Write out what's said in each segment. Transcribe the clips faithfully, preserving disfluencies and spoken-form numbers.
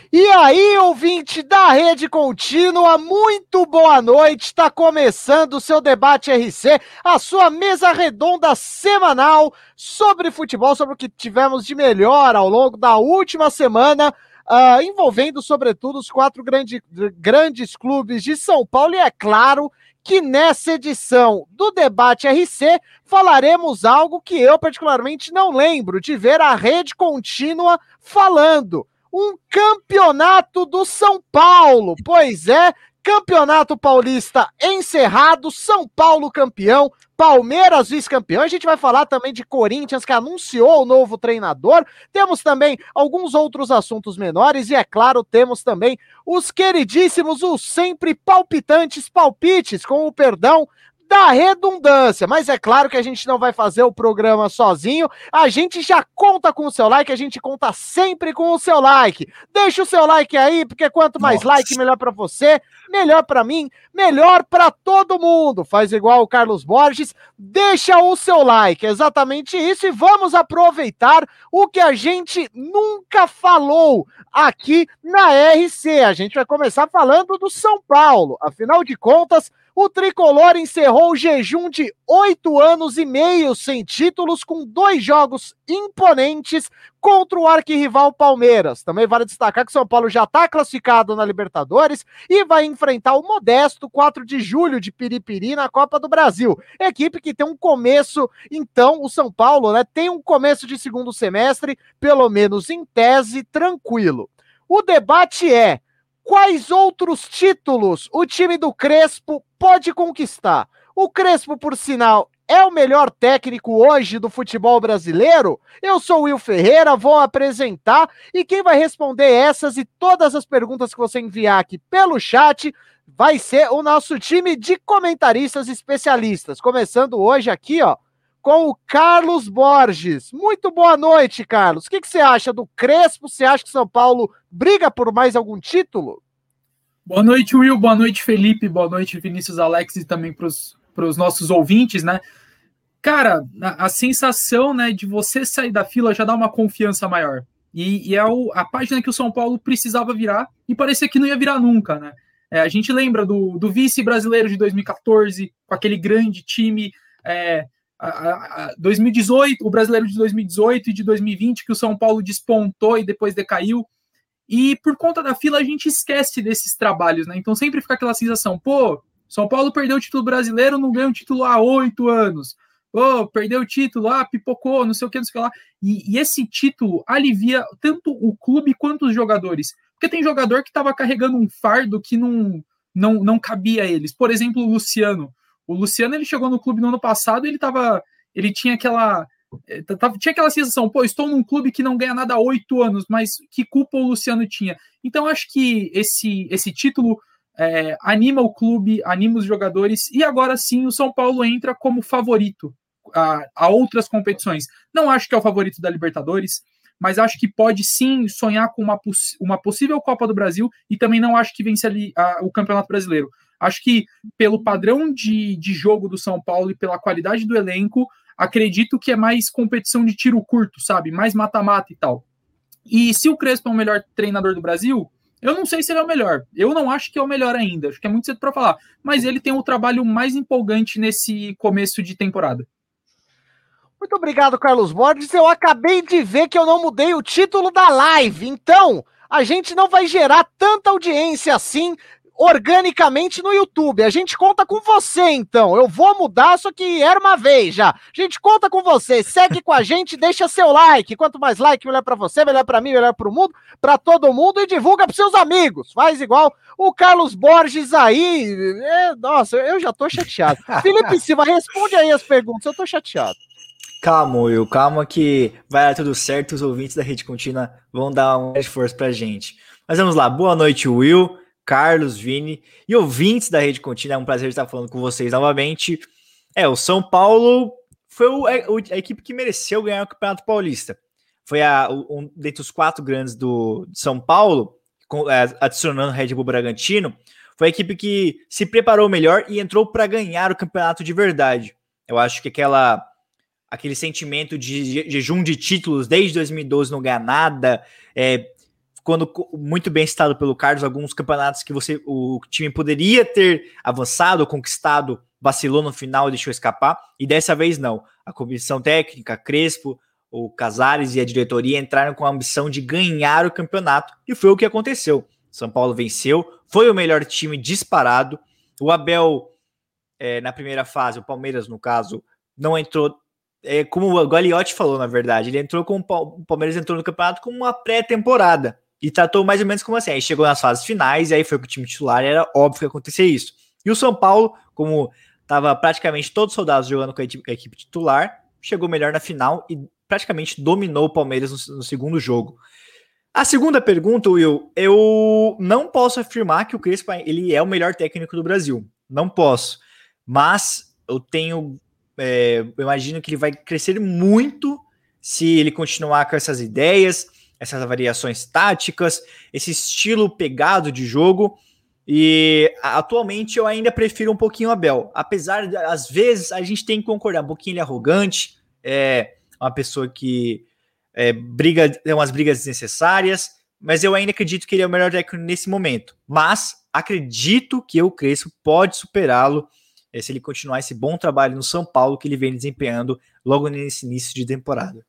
E aí, ouvinte da Rede Contínua, muito boa noite. Está começando o seu Debate R C, a sua mesa redonda semanal sobre futebol, sobre o que tivemos de melhor ao longo da última semana, uh, envolvendo, sobretudo, os quatro grande, grandes clubes de São Paulo. E é claro que nessa edição do Debate R C falaremos algo que eu particularmente não lembro de ver a Rede Contínua falando. Um campeonato do São Paulo, pois é, campeonato paulista encerrado, São Paulo campeão, Palmeiras vice-campeão. A gente vai falar também de Corinthians, que anunciou o novo treinador. Temos também alguns outros assuntos menores e, é claro, temos também os queridíssimos, os sempre palpitantes palpites, com o perdão da redundância, mas é claro que a gente não vai fazer o programa sozinho, a gente já conta com o seu like, a gente conta sempre com o seu like. Deixa o seu like aí, porque quanto mais Nossa. like, melhor pra você, melhor pra mim, melhor pra todo mundo. Faz igual o Carlos Borges, deixa o seu like, é exatamente isso, e vamos aproveitar o que a gente nunca falou aqui na R C. A gente vai começar falando do São Paulo, afinal de contas, o tricolor encerrou o jejum de oito anos e meio sem títulos, com dois jogos imponentes contra o arquirrival Palmeiras. Também vale destacar que o São Paulo já está classificado na Libertadores e vai enfrentar o modesto quatro de julho de Piripiri na Copa do Brasil. Equipe que tem um começo, então, o São Paulo, né, tem um começo de segundo semestre, pelo menos em tese, tranquilo. O debate é: quais outros títulos o time do Crespo pode conquistar? O Crespo, por sinal, é o melhor técnico hoje do futebol brasileiro? Eu sou o Will Ferreira, vou apresentar, e quem vai responder essas e todas as perguntas que você enviar aqui pelo chat vai ser o nosso time de comentaristas especialistas. Começando hoje aqui, ó, com o Carlos Borges. Muito boa noite, Carlos. O que, que você acha do Crespo? Você acha que São Paulo briga por mais algum título? Boa noite, Will. Boa noite, Felipe. Boa noite, Vinícius, Alex, e também para os nossos ouvintes, né? Cara, a, a sensação, né, de você sair da fila já dá uma confiança maior. E, e é o, a página que o São Paulo precisava virar e parecia que não ia virar nunca, né? É, a gente lembra do, do vice-brasileiro de dois mil e catorze, com aquele grande time... É, A, a, a dois mil e dezoito, o brasileiro de dois mil e dezoito e de dois mil e vinte, que o São Paulo despontou e depois decaiu, e por conta da fila a gente esquece desses trabalhos, né? Então sempre fica aquela sensação, pô, São Paulo perdeu o título brasileiro, não ganhou um título há oito anos, pô, perdeu o título, ah, pipocou, não sei o que, não sei o que lá, e, e esse título alivia tanto o clube quanto os jogadores, porque tem jogador que estava carregando um fardo que não, não, não cabia a eles, por exemplo, o Luciano. O Luciano, ele chegou no clube no ano passado e ele tava, ele tinha aquela, tava, tinha aquela sensação, pô, estou num clube que não ganha nada há oito anos, mas que culpa o Luciano tinha? Então, acho que esse, esse título é, anima o clube, anima os jogadores, e agora sim o São Paulo entra como favorito a, a outras competições. Não acho que é o favorito da Libertadores, mas acho que pode sim sonhar com uma, uma possível Copa do Brasil, e também não acho que vence ali a, o Campeonato Brasileiro. Acho que, pelo padrão de, de jogo do São Paulo e pela qualidade do elenco, acredito que é mais competição de tiro curto, sabe? Mais mata-mata e tal. E se o Crespo é o melhor treinador do Brasil, eu não sei se ele é o melhor. Eu não acho que é o melhor ainda. Acho que é muito cedo para falar. Mas ele tem o trabalho mais empolgante nesse começo de temporada. Muito obrigado, Carlos Borges. Eu acabei de ver que eu não mudei o título da live. Então, a gente não vai gerar tanta audiência assim organicamente no YouTube. A gente conta com você, então. Eu vou mudar, só que era uma vez já. A gente conta com você. Segue com a gente, deixa seu like. Quanto mais like, melhor pra você, melhor pra mim, melhor pro mundo, pra todo mundo, e divulga pros seus amigos. Faz igual o Carlos Borges aí. É, nossa, eu já tô chateado. Felipe Silva, responde aí as perguntas. Eu tô chateado. Calma, Will, calma que vai dar tudo certo. Os ouvintes da Rede Contínua vão dar um esforço pra gente. Mas vamos lá. Boa noite, Will, Carlos, Vini e ouvintes da Rede Contínua. É um prazer estar falando com vocês novamente. É, o São Paulo foi o, a, a equipe que mereceu ganhar o Campeonato Paulista. Foi a, um dentre os quatro grandes do de São Paulo, com, é, adicionando o Red Bull Bragantino, foi a equipe que se preparou melhor e entrou para ganhar o campeonato de verdade. Eu acho que aquela, aquele sentimento de jejum de títulos desde dois mil e doze, não ganhar nada, é, quando muito bem citado pelo Carlos, alguns campeonatos que você, o time poderia ter avançado ou conquistado, vacilou no final e deixou escapar, e dessa vez não. A comissão técnica, Crespo, o Casares e a diretoria entraram com a ambição de ganhar o campeonato, e foi o que aconteceu. São Paulo venceu, foi o melhor time disparado. O Abel, é, na primeira fase, o Palmeiras, no caso, não entrou, é, como o Gagliotti falou, na verdade, ele entrou com o Palmeiras entrou no campeonato como uma pré-temporada, e tratou mais ou menos como assim, aí chegou nas fases finais, e aí foi com o time titular, era óbvio que ia acontecer isso. E o São Paulo, como estava praticamente todos os soldados jogando com a equipe, com a equipe titular, chegou melhor na final e praticamente dominou o Palmeiras no, no segundo jogo. A segunda pergunta, Will, eu não posso afirmar que o Crespo ele é o melhor técnico do Brasil, não posso, mas eu tenho, é, eu imagino que ele vai crescer muito se ele continuar com essas ideias, essas variações táticas, esse estilo pegado de jogo. E atualmente eu ainda prefiro um pouquinho o Abel, apesar de, às vezes, a gente tem que concordar, um pouquinho ele é arrogante, é uma pessoa que é, briga, tem umas brigas desnecessárias, mas eu ainda acredito que ele é o melhor técnico nesse momento, mas acredito que o Crespo pode superá-lo é, se ele continuar esse bom trabalho no São Paulo que ele vem desempenhando logo nesse início de temporada.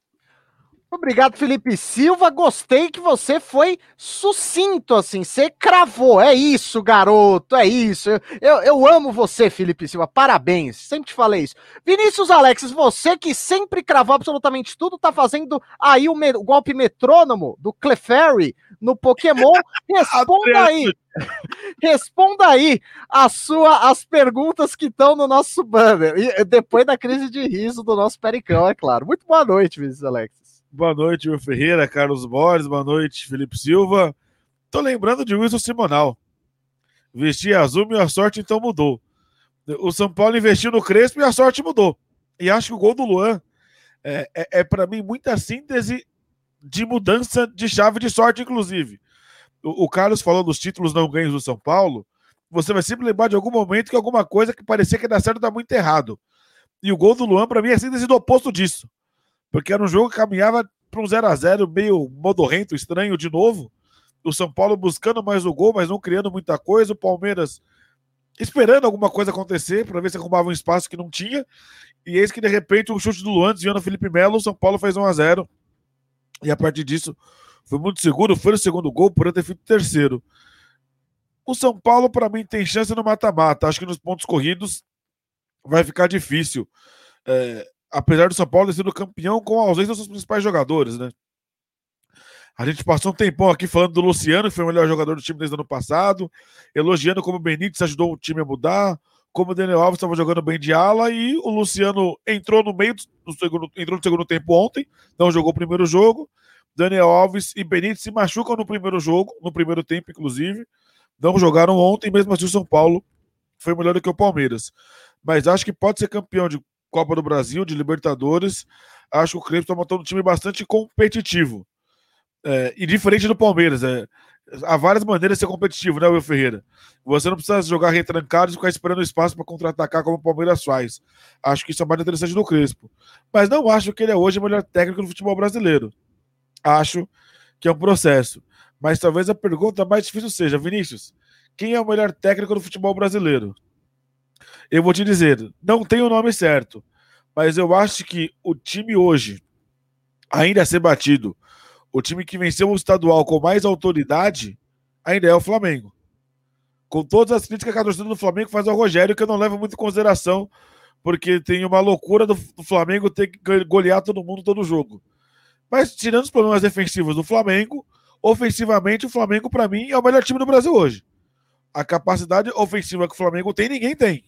Obrigado, Felipe Silva. Gostei que você foi sucinto, assim. Você cravou. É isso, garoto. É isso. Eu, eu, eu amo você, Felipe Silva. Parabéns. Sempre te falei isso. Vinícius Alexis, você que sempre cravou absolutamente tudo, tá fazendo aí o, me, o golpe metrônomo do Clefairy no Pokémon. Responda aí. Responda aí a sua, as perguntas que estão no nosso banner. E depois da crise de riso do nosso Pericão, é claro. Muito boa noite, Vinícius Alexis. Boa noite, Will Ferreira, Carlos Borges, boa noite, Felipe Silva. Tô lembrando de Wilson Simonal. Vestia azul e a sorte então mudou. O São Paulo investiu no Crespo e a sorte mudou. E acho que o gol do Luan é, é, é para mim, muita síntese de mudança de chave de sorte, inclusive. O, o Carlos falou dos títulos não ganhos do São Paulo. Você vai sempre lembrar de algum momento que alguma coisa que parecia que ia dar certo tá muito errado. E o gol do Luan, para mim, é síntese do oposto disso. Porque era um jogo que caminhava para um zero a zero meio modorrento, estranho de novo. O São Paulo buscando mais o gol, mas não criando muita coisa. O Palmeiras esperando alguma coisa acontecer para ver se arrumava um espaço que não tinha. E eis que, de repente, um chute do Luan desviando o Felipe Melo, o São Paulo fez um a zero. E a partir disso, foi muito seguro. Foi o segundo gol, por ter feito o terceiro. O São Paulo, para mim, tem chance no mata-mata. Acho que nos pontos corridos vai ficar difícil. É... Apesar do São Paulo ter sido campeão com a ausência dos seus principais jogadores, né? A gente passou um tempão aqui falando do Luciano, que foi o melhor jogador do time desde o ano passado, elogiando como o Benítez ajudou o time a mudar, como o Daniel Alves estava jogando bem de ala, e o Luciano entrou no meio do segundo, entrou no segundo tempo ontem, não jogou o primeiro jogo. Daniel Alves e Benítez se machucam no primeiro jogo, no primeiro tempo, inclusive. Não jogaram ontem, mesmo assim o São Paulo foi melhor do que o Palmeiras. Mas acho que pode ser campeão de Copa do Brasil, de Libertadores. Acho que o Crespo está montando um time bastante competitivo. É, e diferente do Palmeiras. É, há várias maneiras de ser competitivo, né, Will Ferreira? Você não precisa jogar retrancado e ficar esperando espaço para contra-atacar como o Palmeiras faz. Acho que isso é mais interessante do Crespo. Mas não acho que ele é hoje o melhor técnico do futebol brasileiro. Acho que é um processo. Mas talvez a pergunta mais difícil seja, Vinícius, quem é o melhor técnico do futebol brasileiro? Eu vou te dizer, não tem o nome certo, mas eu acho que o time hoje, ainda a ser batido, o time que venceu o estadual com mais autoridade, ainda é o Flamengo. Com todas as críticas que a torcida do Flamengo faz ao Rogério, que eu não levo muito em consideração, porque tem uma loucura do, do Flamengo ter que golear todo mundo todo jogo. Mas tirando os problemas defensivos do Flamengo, ofensivamente o Flamengo, para mim, é o melhor time do Brasil hoje. A capacidade ofensiva que o Flamengo tem, ninguém tem.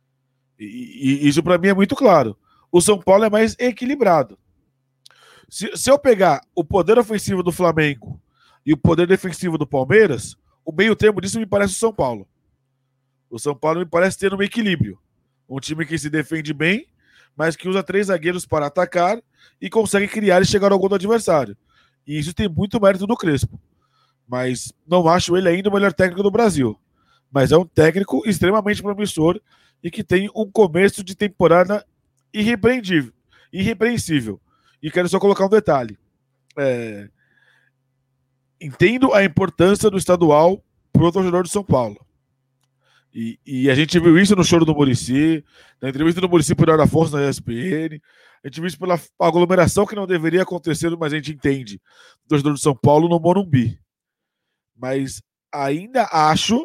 E, e isso para mim é muito claro. O São Paulo é mais equilibrado. Se, se eu pegar o poder ofensivo do Flamengo e o poder defensivo do Palmeiras, o meio termo disso me parece o São Paulo. O São Paulo me parece ter um equilíbrio. Um time que se defende bem, mas que usa três zagueiros para atacar e consegue criar e chegar ao gol do adversário. E isso tem muito mérito do Crespo. Mas não acho ele ainda o melhor técnico do Brasil. Mas é um técnico extremamente promissor e que tem um começo de temporada irrepreendível, irrepreensível. E quero só colocar um detalhe. É... entendo a importância do estadual para o torcedor de São Paulo. E, e a gente viu isso no choro do Muricy, na entrevista do Muricy por Hora Força na E S P N. A gente viu isso pela aglomeração que não deveria acontecer, mas a gente entende. O torcedor de São Paulo no Morumbi. Mas ainda acho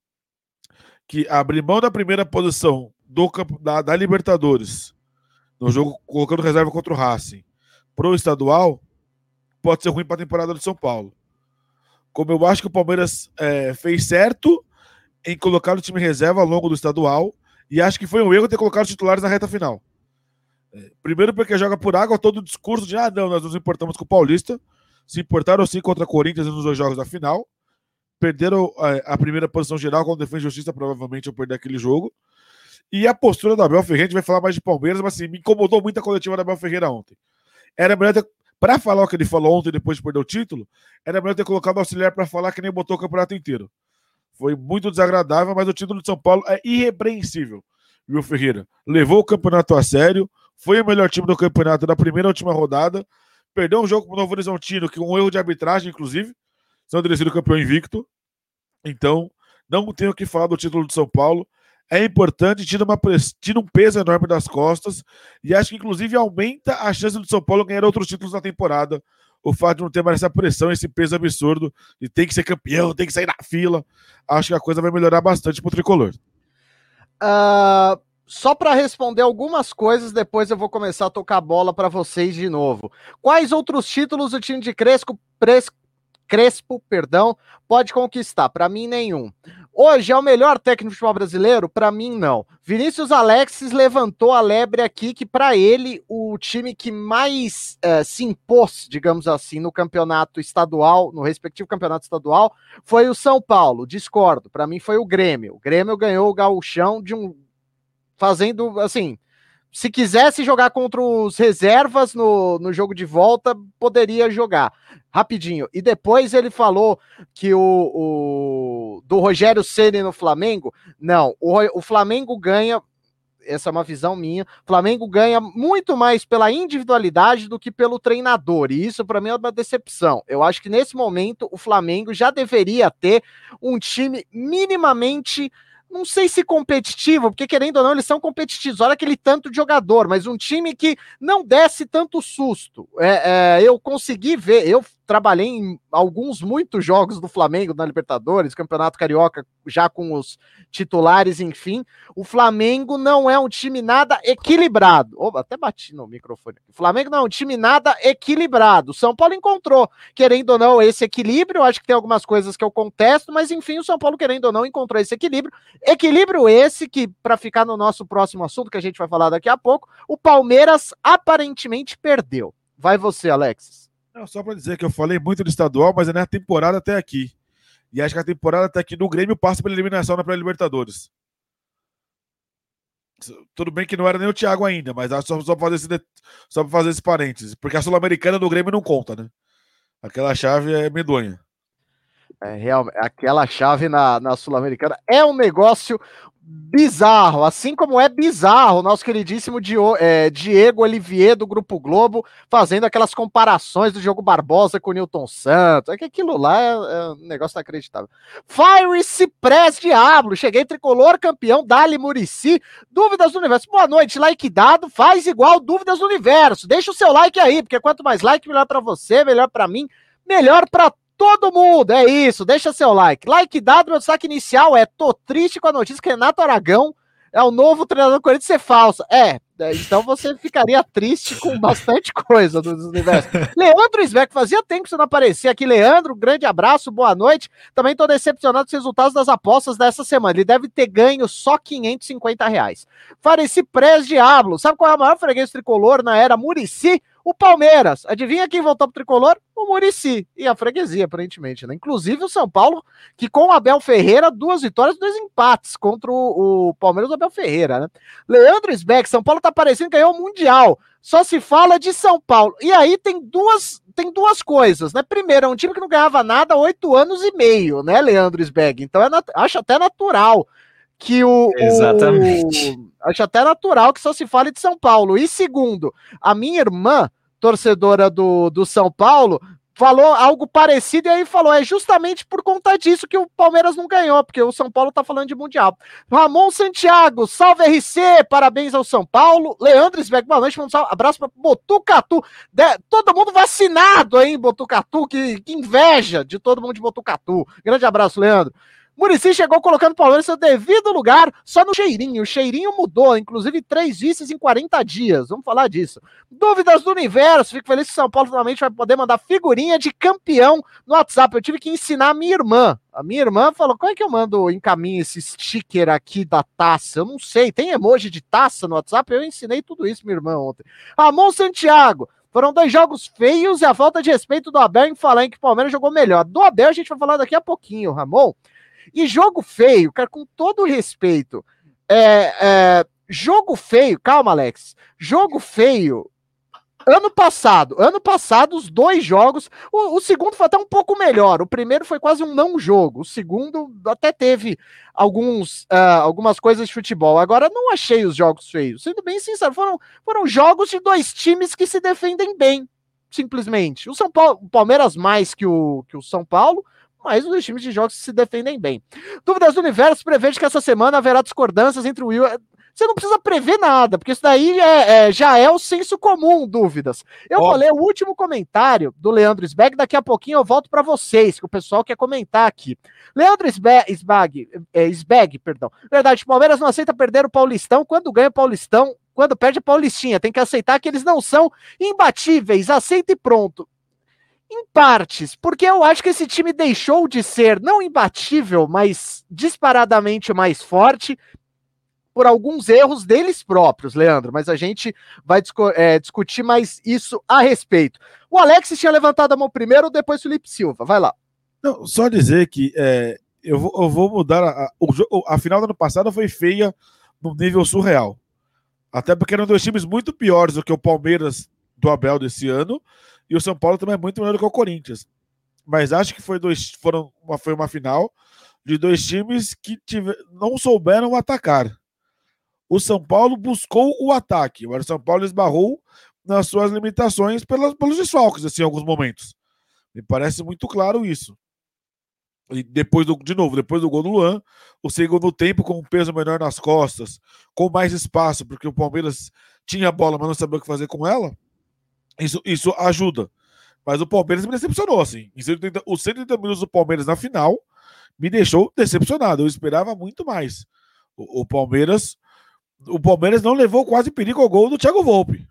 que abrir mão da primeira posição do campo, da, da Libertadores, no jogo colocando reserva contra o Racing, pro estadual, pode ser ruim para a temporada do São Paulo. Como eu acho que o Palmeiras é, fez certo em colocar o time reserva ao longo do estadual, e acho que foi um erro ter colocado os titulares na reta final. É, primeiro porque joga por água todo o discurso de ah, não, nós nos importamos com o Paulista, se importaram sim contra a Corinthians nos dois jogos da final, perderam a, a primeira posição geral quando Defesa e Justiça, provavelmente eu perder aquele jogo, e a postura da Abel Ferreira, a gente vai falar mais de Palmeiras, mas assim, me incomodou muito a coletiva da Abel Ferreira ontem. Era melhor ter, pra falar o que ele falou ontem depois de perder o título, era melhor ter colocado o auxiliar pra falar que nem botou o campeonato inteiro. Foi muito desagradável, mas o título de São Paulo é irrepreensível. Viu, Ferreira? Levou o campeonato a sério, foi o melhor time do campeonato da primeira e última rodada, perdeu um jogo pro Novo Horizontino, que um erro de arbitragem, inclusive, senão teria sido campeão invicto. Então, não tenho o que falar do título de São Paulo. É importante, tira, uma, tira um peso enorme das costas, e acho que inclusive aumenta a chance do São Paulo ganhar outros títulos na temporada. O fato de não ter mais essa pressão, esse peso absurdo, de tem que ser campeão, tem que sair na fila, acho que a coisa vai melhorar bastante pro Tricolor. Uh, só para responder algumas coisas, depois eu vou começar a tocar bola para vocês de novo. Quais outros títulos o time de Crespo, Crespo, Crespo perdão, pode conquistar? Para mim, nenhum. Hoje é o melhor técnico de futebol brasileiro? Para mim, não. Vinícius Alexis levantou a lebre aqui, que para ele, o time que mais uh, se impôs, digamos assim, no campeonato estadual, no respectivo campeonato estadual, foi o São Paulo. Discordo. Para mim, foi o Grêmio. O Grêmio ganhou o gauchão de um... fazendo, assim... Se quisesse jogar contra os reservas no, no jogo de volta, poderia jogar rapidinho. E depois ele falou que o, o do Rogério Ceni no Flamengo, não, o, o Flamengo ganha, essa é uma visão minha, o Flamengo ganha muito mais pela individualidade do que pelo treinador, e isso para mim é uma decepção. Eu acho que nesse momento o Flamengo já deveria ter um time minimamente... não sei se competitivo, porque querendo ou não, eles são competitivos, olha aquele tanto de jogador, mas um time que não desse tanto susto. É, é, eu consegui ver, eu trabalhei em alguns, muitos jogos do Flamengo na Libertadores, Campeonato Carioca, já com os titulares, enfim. O Flamengo não é um time nada equilibrado. Oh, até bati no microfone. O Flamengo não é um time nada equilibrado. O São Paulo encontrou, querendo ou não, esse equilíbrio. Eu acho que tem algumas coisas que eu contesto, mas enfim, o São Paulo, querendo ou não, encontrou esse equilíbrio. Equilíbrio esse que, para ficar no nosso próximo assunto, que a gente vai falar daqui a pouco, o Palmeiras aparentemente perdeu. Vai você, Alexis. Não, só para dizer que eu falei muito do estadual, mas é na temporada até aqui. E acho que a temporada até aqui no Grêmio passa pela eliminação na pré-Libertadores. Tudo bem que não era nem o Thiago ainda, mas só, só para fazer, esse, só pra fazer esse parênteses. Porque a Sul-Americana do Grêmio não conta, né? Aquela chave é medonha. É, realmente, aquela chave na, na Sul-Americana é um negócio bizarro, assim como é bizarro o nosso queridíssimo Dio, é, Diego Olivier do Grupo Globo fazendo aquelas comparações do Diogo Barbosa com o Newton Santos. É que aquilo lá é, é um negócio inacreditável. Fire Ciprés Diablo, cheguei tricolor, campeão, Dali Muricy, Dúvidas do Universo. Boa noite, like dado, faz igual Dúvidas do Universo. Deixa o seu like aí, porque quanto mais like, melhor pra você, melhor pra mim, melhor pra todo mundo, é isso, deixa seu like. Like dado, meu destaque inicial é: tô triste com a notícia que Renato Aragão é o novo treinador do Corinthians ser falsa. É, então você ficaria triste com bastante coisa do universo. Leandro Sveck, fazia tempo que você não aparecia aqui. Leandro, grande abraço, boa noite. Também tô decepcionado com os resultados das apostas dessa semana. Ele deve ter ganho só quinhentos e cinquenta reais. Fareci Prés Diablo, sabe qual é o maior freguês tricolor na era Muricy? O Palmeiras. Adivinha quem voltou pro tricolor? O Muricy. E a freguesia, aparentemente, né? Inclusive o São Paulo, que com o Abel Ferreira, duas vitórias, dois empates contra o, o Palmeiras do Abel Ferreira, né? Leandro Sveck, São Paulo tá parecendo que ganhou o Mundial. Só se fala de São Paulo. E aí tem duas, tem duas coisas, né? Primeiro, é um time que não ganhava nada há oito anos e meio, né, Leandro Sveck? Então é nat- acho até natural que o... Exatamente. O, acho até natural que só se fale de São Paulo. E segundo, a minha irmã, torcedora do, do São Paulo, falou algo parecido e aí falou, é justamente por conta disso que o Palmeiras não ganhou, porque o São Paulo tá falando de Mundial. Ramon Santiago, salve R C, parabéns ao São Paulo. Leandro Sbeck, boa noite, um abraço para Botucatu. De, todo mundo vacinado, hein, Botucatu, que, que inveja de todo mundo de Botucatu. Grande abraço, Leandro. Muricy chegou colocando o Palmeiras no seu devido lugar, só no cheirinho. O cheirinho mudou, inclusive três vices em quarenta dias. Vamos falar disso. Dúvidas do universo. Fico feliz que o São Paulo finalmente vai poder mandar figurinha de campeão no WhatsApp. Eu tive que ensinar a minha irmã. A minha irmã falou, como é que eu mando, encaminho esse sticker aqui da taça? Eu não sei. Tem emoji de taça no WhatsApp? Eu ensinei tudo isso, minha irmã, ontem. Ramon Santiago. Foram dois jogos feios e a falta de respeito do Abel em falar em que o Palmeiras jogou melhor. Do Abel a gente vai falar daqui a pouquinho, Ramon. E jogo feio, cara, com todo respeito, é, é, jogo feio, calma, Alex, jogo feio, ano passado, ano passado, os dois jogos, o, o segundo foi até um pouco melhor, o primeiro foi quase um não jogo, o segundo até teve alguns, uh, algumas coisas de futebol, agora não achei os jogos feios, sendo bem sincero, foram, foram jogos de dois times que se defendem bem, simplesmente, o São Paulo, o Palmeiras mais que o, que o São Paulo, mas os dois times de jogos se defendem bem. Dúvidas do Universo prevê que essa semana haverá discordâncias entre o Will. Você não precisa prever nada, porque isso daí é, é, já é o senso comum, Dúvidas. Eu oh. vou ler o último comentário do Leandro Sbeg, daqui a pouquinho eu volto para vocês, que o pessoal quer comentar aqui. Leandro Sbeg, é, Sbeg, perdão. Verdade, o Palmeiras não aceita perder o Paulistão, quando ganha o Paulistão, quando perde a Paulistinha, tem que aceitar que eles não são imbatíveis, aceita e pronto. Em partes, porque eu acho que esse time deixou de ser não imbatível, mas disparadamente mais forte por alguns erros deles próprios, Leandro, mas a gente vai discu- é, discutir mais isso a respeito. O Alex tinha levantado a mão primeiro, depois o Felipe Silva, vai lá. Não, só dizer que é, eu, vou, eu vou mudar, a, a, a final do ano passado foi feia num nível surreal, até porque eram dois times muito piores do que o Palmeiras do Abel desse ano, e o São Paulo também é muito melhor do que o Corinthians. Mas acho que foi, dois, foram uma, foi uma final de dois times que tive, não souberam atacar. O São Paulo buscou o ataque, mas o São Paulo esbarrou nas suas limitações pelas, pelos desfalques, assim, em alguns momentos. Me parece muito claro isso. E depois, do, de novo, depois do gol do Luan, o segundo tempo com um peso menor nas costas, com mais espaço, porque o Palmeiras tinha a bola, mas não sabia o que fazer com ela. Isso, isso ajuda. Mas o Palmeiras me decepcionou, assim. Os cento e trinta minutos do Palmeiras na final me deixou decepcionado. Eu esperava muito mais. O, o Palmeiras o Palmeiras não levou quase perigo ao gol do Thiago Volpi.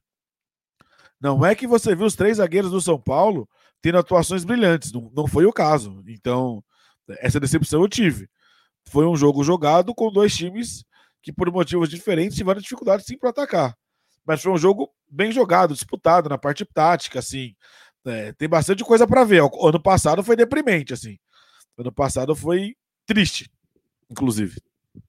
Não é que você viu os três zagueiros do São Paulo tendo atuações brilhantes. Não, não foi o caso. Então, essa decepção eu tive. Foi um jogo jogado com dois times que, por motivos diferentes, tiveram dificuldade sim para atacar. Mas foi um jogo bem jogado, disputado na parte tática, assim. É, tem bastante coisa para ver. O ano passado foi deprimente, assim. O ano passado foi triste, inclusive.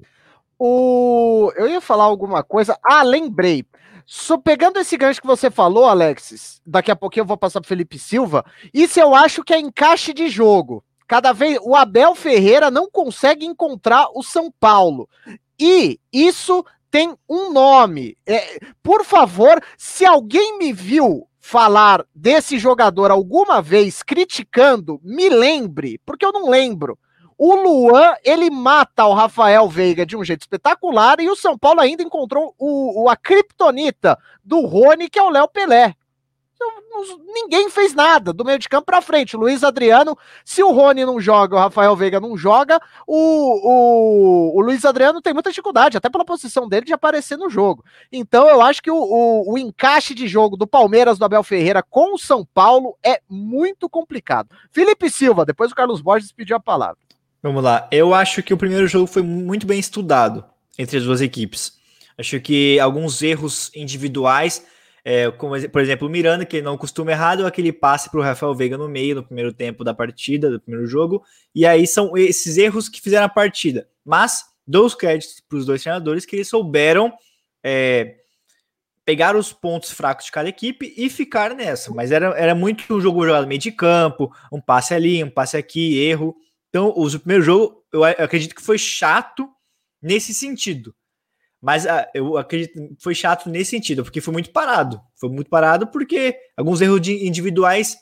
O... Eu ia falar alguma coisa. Ah, lembrei. So, pegando esse gancho que você falou, Alexis, daqui a pouquinho eu vou passar para Felipe Silva. Isso eu acho que é encaixe de jogo. Cada vez o Abel Ferreira não consegue encontrar o São Paulo. E isso tem um nome. É, por favor, se alguém me viu falar desse jogador alguma vez criticando, me lembre, porque eu não lembro. O Luan, ele mata o Rafael Veiga de um jeito espetacular e o São Paulo ainda encontrou o, o, a criptonita do Rony, que é o Léo Pelé. Ninguém fez nada do meio de campo pra frente. O Luiz Adriano, se o Rony não joga, o Rafael Veiga não joga, o, o, o Luiz Adriano tem muita dificuldade, até pela posição dele, de aparecer no jogo. Então eu acho que o, o, o encaixe de jogo do Palmeiras, do Abel Ferreira com o São Paulo é muito complicado. Felipe Silva, depois o Carlos Borges pediu a palavra. Vamos lá. Eu acho que o primeiro jogo foi muito bem estudado entre as duas equipes. Acho que alguns erros individuais, é, como por exemplo o Miranda, que não costuma errado, aquele passe para o Rafael Veiga no meio, no primeiro tempo da partida, do primeiro jogo, e aí são esses erros que fizeram a partida. Mas dou os créditos para os dois treinadores que eles souberam é, pegar os pontos fracos de cada equipe e ficar nessa. Mas era, era muito um jogo jogado meio de campo, um passe ali, um passe aqui, erro. Então, o primeiro jogo, eu acredito que foi chato nesse sentido. Mas uh, eu acredito que foi chato nesse sentido, porque foi muito parado. Foi muito parado porque alguns erros de individuais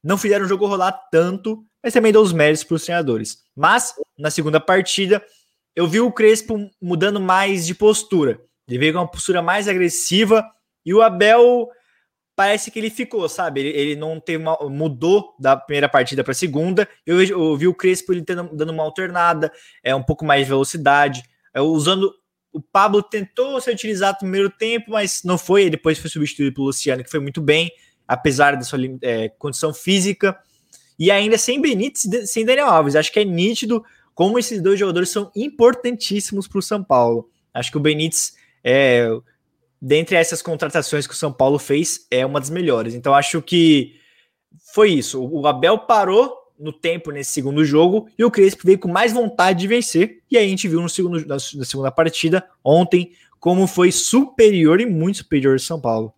não fizeram o jogo rolar tanto, mas também dou os méritos para os treinadores. Mas, na segunda partida, eu vi o Crespo mudando mais de postura. Ele veio com uma postura mais agressiva e o Abel parece que ele ficou, sabe? Ele, ele não teve uma, mudou da primeira partida para a segunda. Eu, eu vi o Crespo ele tendo, dando uma alternada, é um pouco mais de velocidade, é, usando. O Pablo tentou ser utilizado no primeiro tempo, mas não foi. Ele depois foi substituído pelo Luciano, que foi muito bem, apesar da sua é, condição física. E ainda sem Benítez, sem Daniel Alves. Acho que é nítido como esses dois jogadores são importantíssimos para o São Paulo. Acho que o Benítez, é, dentre essas contratações que o São Paulo fez, é uma das melhores. Então acho que foi isso. O Abel parou no tempo nesse segundo jogo e o Crespo veio com mais vontade de vencer. E aí a gente viu no segundo, na, na segunda partida, ontem, como foi superior e muito superior ao São Paulo.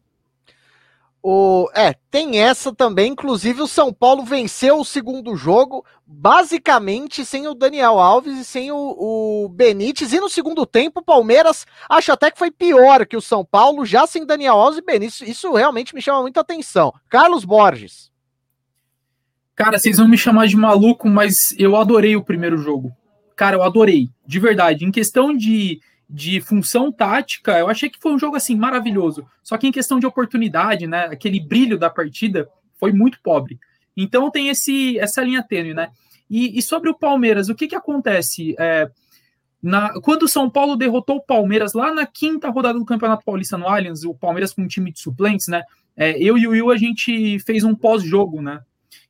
O, é, tem essa também, inclusive o São Paulo venceu o segundo jogo, basicamente sem o Daniel Alves e sem o, o Benítez, e no segundo tempo o Palmeiras, acho até que foi pior que o São Paulo, já sem Daniel Alves e Benítez, isso realmente me chama muita atenção. Carlos Borges. Cara, vocês vão me chamar de maluco, mas eu adorei o primeiro jogo. Cara, eu adorei, de verdade. Em questão de, de função tática, eu achei que foi um jogo, assim, maravilhoso. Só que em questão de oportunidade, né, aquele brilho da partida foi muito pobre. Então tem esse, essa linha tênue, né? E, e sobre o Palmeiras, o que que acontece? É, na, quando o São Paulo derrotou o Palmeiras lá na quinta rodada do Campeonato Paulista no Allianz, o Palmeiras com um time de suplentes, né? É, eu e o Will, a gente fez um pós-jogo, né?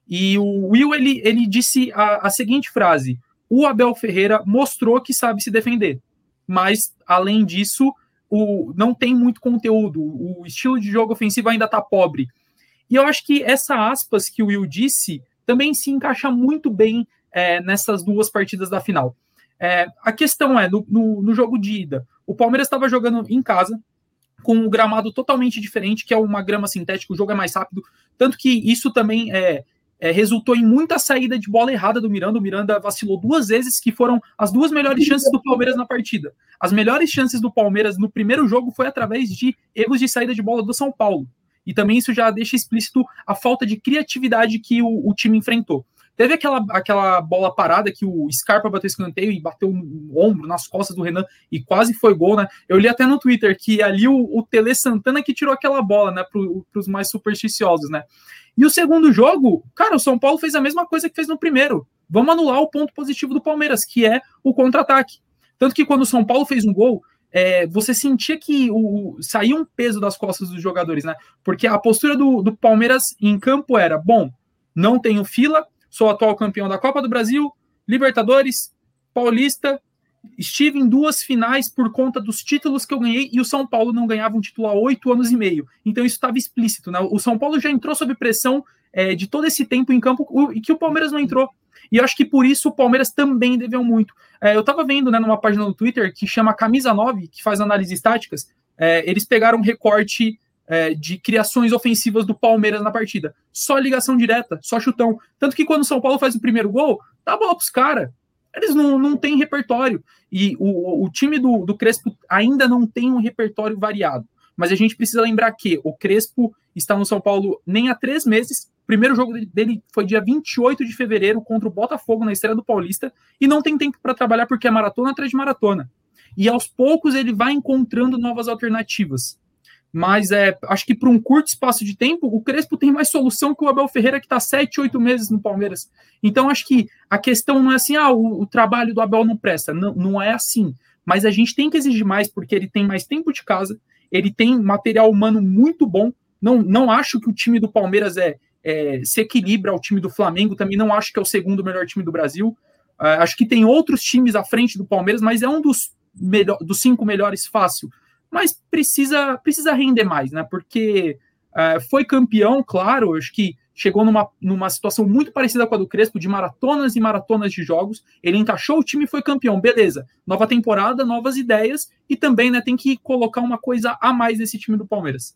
E o Will, ele, ele disse a, a seguinte frase: o Abel Ferreira mostrou que sabe se defender, mas, além disso, o, não tem muito conteúdo, o estilo de jogo ofensivo ainda está pobre. E eu acho que essa aspas que o Will disse também se encaixa muito bem é, nessas duas partidas da final. É, a questão é, no, no, no jogo de ida, o Palmeiras estava jogando em casa, com um gramado totalmente diferente, que é uma grama sintética, o jogo é mais rápido, tanto que isso também é, é, resultou em muita saída de bola errada do Miranda. O Miranda vacilou duas vezes, que foram as duas melhores chances do Palmeiras na partida. As melhores chances do Palmeiras no primeiro jogo foi através de erros de saída de bola do São Paulo. E também isso já deixa explícito a falta de criatividade que o, o time enfrentou. Teve aquela, aquela bola parada que o Scarpa bateu escanteio e bateu no ombro, nas costas do Renan, e quase foi gol, né? Eu li até no Twitter que ali o, o Tele Santana que tirou aquela bola, né? Para os mais supersticiosos, né? E o segundo jogo, cara, o São Paulo fez a mesma coisa que fez no primeiro. Vamos anular o ponto positivo do Palmeiras, que é o contra-ataque. Tanto que quando o São Paulo fez um gol, é, você sentia que o, saía um peso das costas dos jogadores, né? Porque a postura do, do Palmeiras em campo era: bom, não tenho fila, sou atual campeão da Copa do Brasil, Libertadores, Paulista, estive em duas finais por conta dos títulos que eu ganhei, e o São Paulo não ganhava um título há oito anos e meio. Então isso estava explícito, né? O São Paulo já entrou sob pressão é, de todo esse tempo em campo, e que o Palmeiras não entrou. E eu acho que por isso o Palmeiras também deveu muito. É, eu estava vendo, né, numa página do Twitter que chama Camisa nove, que faz análises estáticas, é, eles pegaram um recorte É, de criações ofensivas do Palmeiras na partida. Só ligação direta, só chutão. Tanto que quando o São Paulo faz o primeiro gol, dá a bola pros caras. Eles não, não têm repertório. E o, o time do, do Crespo ainda não tem um repertório variado. Mas a gente precisa lembrar que o Crespo está no São Paulo nem há três meses. O primeiro jogo dele foi dia vinte e oito de fevereiro contra o Botafogo na estreia do Paulista. E não tem tempo para trabalhar porque é maratona atrás de maratona. E aos poucos ele vai encontrando novas alternativas. Mas é, acho que por um curto espaço de tempo, o Crespo tem mais solução que o Abel Ferreira, que está sete, oito meses no Palmeiras. Então acho que a questão não é assim, ah, o, o trabalho do Abel não presta. Não, não é assim. Mas a gente tem que exigir mais, porque ele tem mais tempo de casa, ele tem material humano muito bom. Não, não acho que o time do Palmeiras é, é, se equilibra ao time do Flamengo, também não acho que é o segundo melhor time do Brasil. Uh, acho que tem outros times à frente do Palmeiras, mas é um dos, melhor, dos cinco melhores fácil. Mas precisa, precisa render mais, né? Porque uh, foi campeão, claro, acho que chegou numa, numa situação muito parecida com a do Crespo, de maratonas e maratonas de jogos. Ele encaixou o time e foi campeão, beleza. Nova temporada, novas ideias, e também, né, tem que colocar uma coisa a mais nesse time do Palmeiras.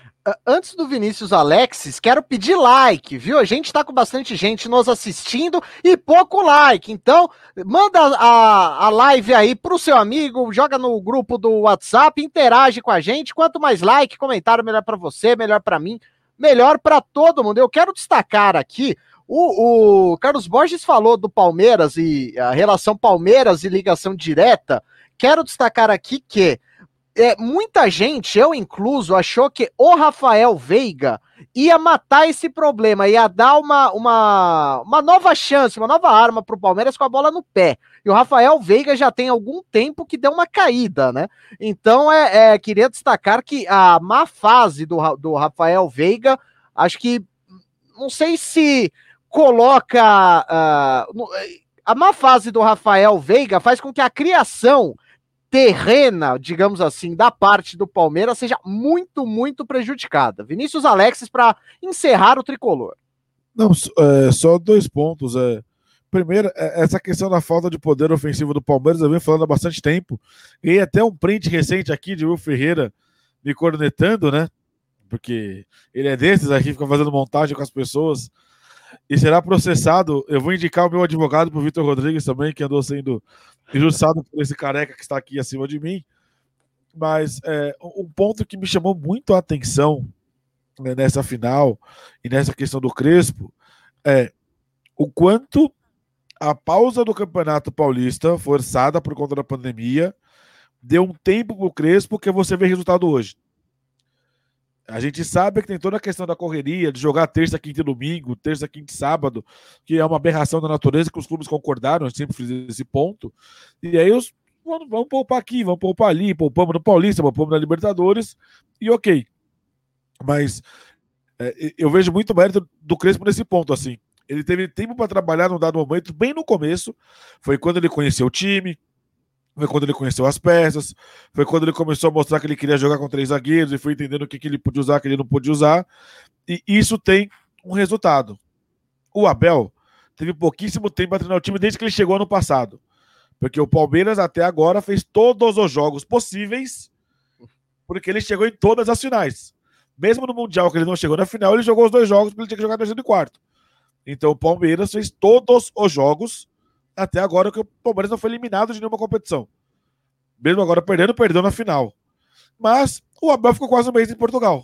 Antes do Vinícius Alexis, quero pedir like, viu? A gente tá com bastante gente nos assistindo e pouco like. Então, manda a, a live aí pro seu amigo, joga no grupo do WhatsApp, interage com a gente. Quanto mais like, comentário, melhor para você, melhor para mim, melhor para todo mundo. Eu quero destacar aqui, o, o Carlos Borges falou do Palmeiras e a relação Palmeiras e ligação direta. Quero destacar aqui que é, muita gente, eu incluso, achou que o Rafael Veiga ia matar esse problema, ia dar uma, uma, uma nova chance, uma nova arma para o Palmeiras com a bola no pé. E o Rafael Veiga já tem algum tempo que deu uma caída, né? Então, é, é queria destacar que a má fase do, do Rafael Veiga, acho que, não sei se coloca... Uh, a má fase do Rafael Veiga faz com que a criação terrena, digamos assim, da parte do Palmeiras seja muito, muito prejudicada. Vinícius Alexis, para encerrar o tricolor. Não, é, só dois pontos. É. Primeiro, é, essa questão da falta de poder ofensivo do Palmeiras, eu venho falando há bastante tempo. Ganhei até um print recente aqui de Will Ferreira me cornetando, né? Porque ele é desses aqui, fica fazendo montagem com as pessoas. E será processado. Eu vou indicar o meu advogado pro Vitor Rodrigues também, que andou sendo injustiçado por esse careca que está aqui acima de mim. Mas é, um ponto que me chamou muito a atenção, né, nessa final e nessa questão do Crespo é o quanto a pausa do Campeonato Paulista, forçada por conta da pandemia, deu um tempo pro Crespo que você vê resultado hoje. A gente sabe que tem toda a questão da correria, de jogar terça, quinta e domingo, terça, quinta e sábado, que é uma aberração da natureza que os clubes concordaram, eu sempre fiz esse ponto. E aí os vamos, vamos poupar aqui, vamos poupar ali, poupamos no Paulista, poupamos na Libertadores, e ok. Mas é, eu vejo muito mérito do Crespo nesse ponto, assim. Ele teve tempo para trabalhar num dado momento, bem no começo, foi quando ele conheceu o time, foi quando ele conheceu as peças, foi quando ele começou a mostrar que ele queria jogar com três zagueiros e foi entendendo o que, que ele podia usar, o que ele não podia usar, e isso tem um resultado. O Abel teve pouquíssimo tempo para treinar o time desde que ele chegou ano passado, porque o Palmeiras até agora fez todos os jogos possíveis, porque ele chegou em todas as finais. Mesmo no Mundial, que ele não chegou na final, ele jogou os dois jogos porque ele tinha que jogar terceiro e quarto. Então o Palmeiras fez todos os jogos até agora, que o Palmeiras não foi eliminado de nenhuma competição. Mesmo agora perdendo, perdeu na final. Mas o Abel ficou quase um mês em Portugal.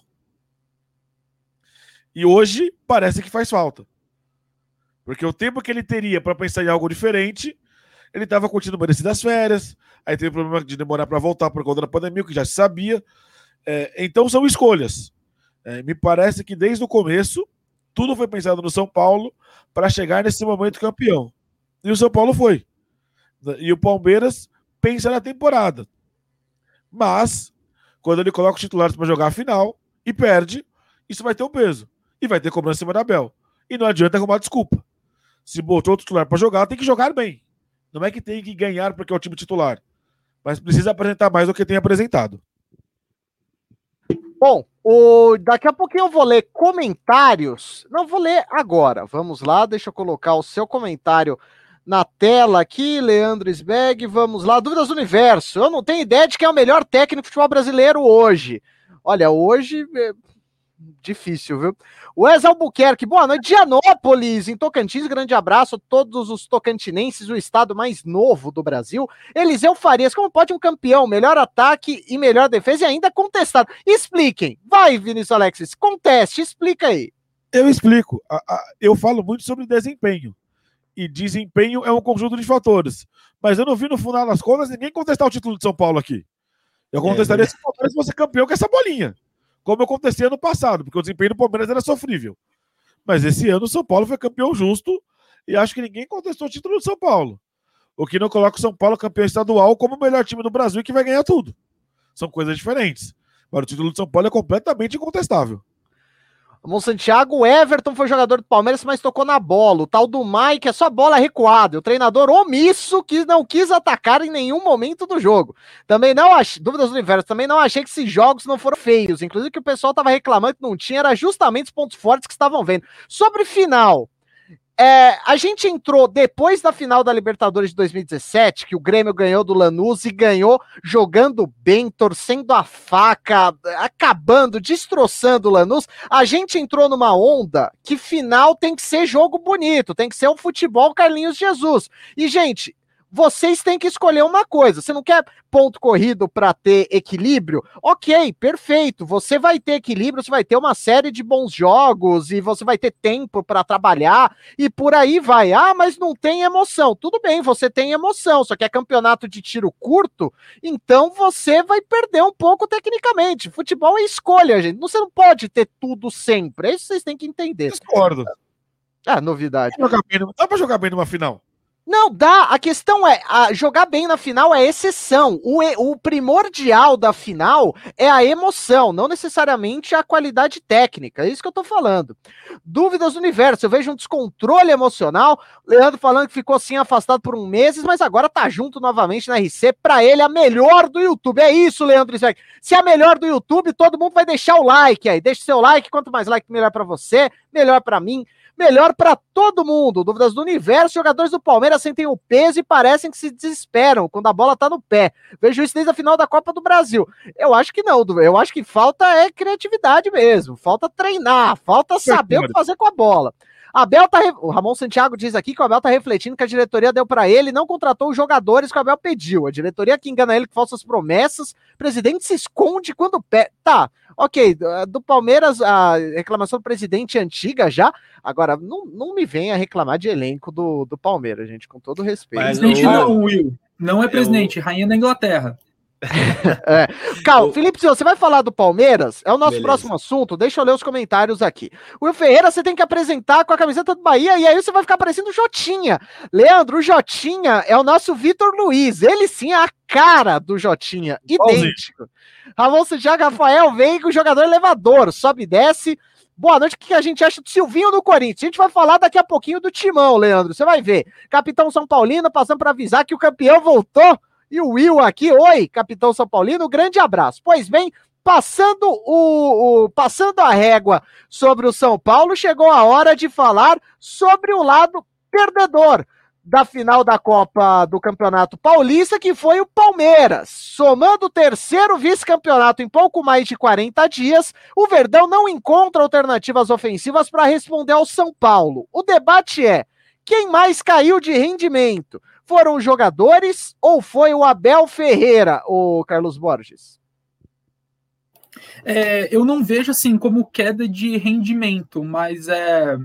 E hoje parece que faz falta. Porque o tempo que ele teria para pensar em algo diferente, ele estava curtindo merecidas férias, aí teve problema de demorar para voltar por conta da pandemia, que já se sabia. É, então são escolhas. É, me parece que desde o começo, tudo foi pensado no São Paulo para chegar nesse momento campeão. E o São Paulo foi. E o Palmeiras pensa na temporada. Mas, quando ele coloca os titulares para jogar a final e perde, isso vai ter um peso. E vai ter cobrança em cima da Abel. E não adianta arrumar desculpa. Se botou o titular para jogar, tem que jogar bem. Não é que tem que ganhar porque é o time titular. Mas precisa apresentar mais do que tem apresentado. Bom, o... daqui a pouquinho eu vou ler comentários. Não vou ler agora. Vamos lá, deixa eu colocar o seu comentário na tela aqui, Leandro Sbeg, vamos lá, dúvidas do universo, eu não tenho ideia de quem é o melhor técnico de futebol brasileiro hoje. Olha, hoje é difícil, viu? Wes Albuquerque, boa noite, Dianópolis, em Tocantins, grande abraço a todos os tocantinenses, o estado mais novo do Brasil. Eliseu Farias, como pode um campeão, melhor ataque e melhor defesa e ainda contestado? Expliquem, vai Vinícius Alexis, conteste, explica aí. Eu explico, eu falo muito sobre desempenho. E desempenho é um conjunto de fatores. Mas eu não vi no final das contas ninguém contestar o título de São Paulo aqui. Eu contestaria é, se o Palmeiras fosse campeão com essa bolinha. Como eu contestei ano passado, porque o desempenho do Palmeiras era sofrível. Mas esse ano o São Paulo foi campeão justo e acho que ninguém contestou o título do São Paulo. O que não coloca o São Paulo campeão estadual como o melhor time do Brasil e que vai ganhar tudo. São coisas diferentes. Agora o título do São Paulo é completamente incontestável. Ramon Santiago, o Everton foi jogador do Palmeiras, mas tocou na bola. O tal do Mike é só bola recuada. O treinador omisso que não quis atacar em nenhum momento do jogo. Também não achei, dúvidas do universo, também não achei que esses jogos não foram feios. Inclusive que o pessoal tava reclamando que não tinha, era justamente os pontos fortes que estavam vendo. Sobre final, é, a gente entrou depois da final da Libertadores de dois mil e dezessete, que o Grêmio ganhou do Lanús e ganhou jogando bem, torcendo a faca, acabando, destroçando o Lanús. A gente entrou numa onda que final tem que ser jogo bonito, tem que ser o futebol Carlinhos Jesus. E, gente, vocês têm que escolher uma coisa. Você não quer ponto corrido para ter equilíbrio? Ok, perfeito. Você vai ter equilíbrio, você vai ter uma série de bons jogos e você vai ter tempo para trabalhar e por aí vai. Ah, mas não tem emoção. Tudo bem, você tem emoção, só que é campeonato de tiro curto, então você vai perder um pouco tecnicamente. Futebol é escolha, gente. Você não pode ter tudo sempre. É isso que vocês têm que entender. Discordo. Ah, novidade. Jogar bem, dá pra jogar bem numa final? Não, dá. A questão é, a, jogar bem na final é exceção. O, o primordial da final é a emoção, não necessariamente a qualidade técnica. É isso que eu tô falando. Dúvidas do universo. Eu vejo um descontrole emocional. Leandro falando que ficou assim afastado por um mês, mas agora tá junto novamente na R C. Pra ele, a melhor do YouTube. É isso, Leandro. Se é a melhor do YouTube, todo mundo vai deixar o like aí. Deixa o seu like. Quanto mais like, melhor pra você, melhor pra mim. Melhor para todo mundo. Dúvidas do universo. Jogadores do Palmeiras sentem o peso e parecem que se desesperam quando a bola tá no pé. Vejo isso desde a final da Copa do Brasil. Eu acho que não, eu acho que falta é criatividade mesmo. Falta treinar, falta saber o que fazer com a bola. Abel tá, o Ramon Santiago diz aqui que o Abel tá refletindo que a diretoria deu para ele e não contratou os jogadores que o Abel pediu. A diretoria que engana ele com falsas promessas. O presidente se esconde quando pede. Tá, ok, do Palmeiras a reclamação do presidente é antiga já. Agora, não, não me venha reclamar de elenco do, do Palmeiras, gente, com todo respeito. Mas presidente não, Will. Não é presidente, eu... rainha da Inglaterra. É. Calma, Felipe, se você vai falar do Palmeiras, é o nosso Beleza. próximo assunto, deixa eu ler os comentários aqui. O Will Ferreira você tem que apresentar com a camiseta do Bahia e aí você vai ficar parecendo o Jotinha. Leandro, o Jotinha é o nosso Vitor Luiz, ele sim é a cara do Jotinha, idêntico. Ramon Santiago, Rafael Veiga, o jogador elevador, sobe e desce. Boa noite, o que a gente acha do Silvinho do Corinthians? A gente vai falar daqui a pouquinho do Timão, Leandro, você vai ver. Capitão São Paulino, passando para avisar que o campeão voltou. E o Will aqui, oi, capitão São Paulino, grande abraço. Pois bem, passando, o, o, passando a régua sobre o São Paulo, chegou a hora de falar sobre o lado perdedor da final da Copa do Campeonato Paulista, que foi o Palmeiras. Somando o terceiro vice-campeonato em pouco mais de quarenta dias, o Verdão não encontra alternativas ofensivas para responder ao São Paulo. O debate é, quem mais caiu de rendimento? Foram os jogadores ou foi o Abel Ferreira, o Carlos Borges? É, eu não vejo assim como queda de rendimento, mas é,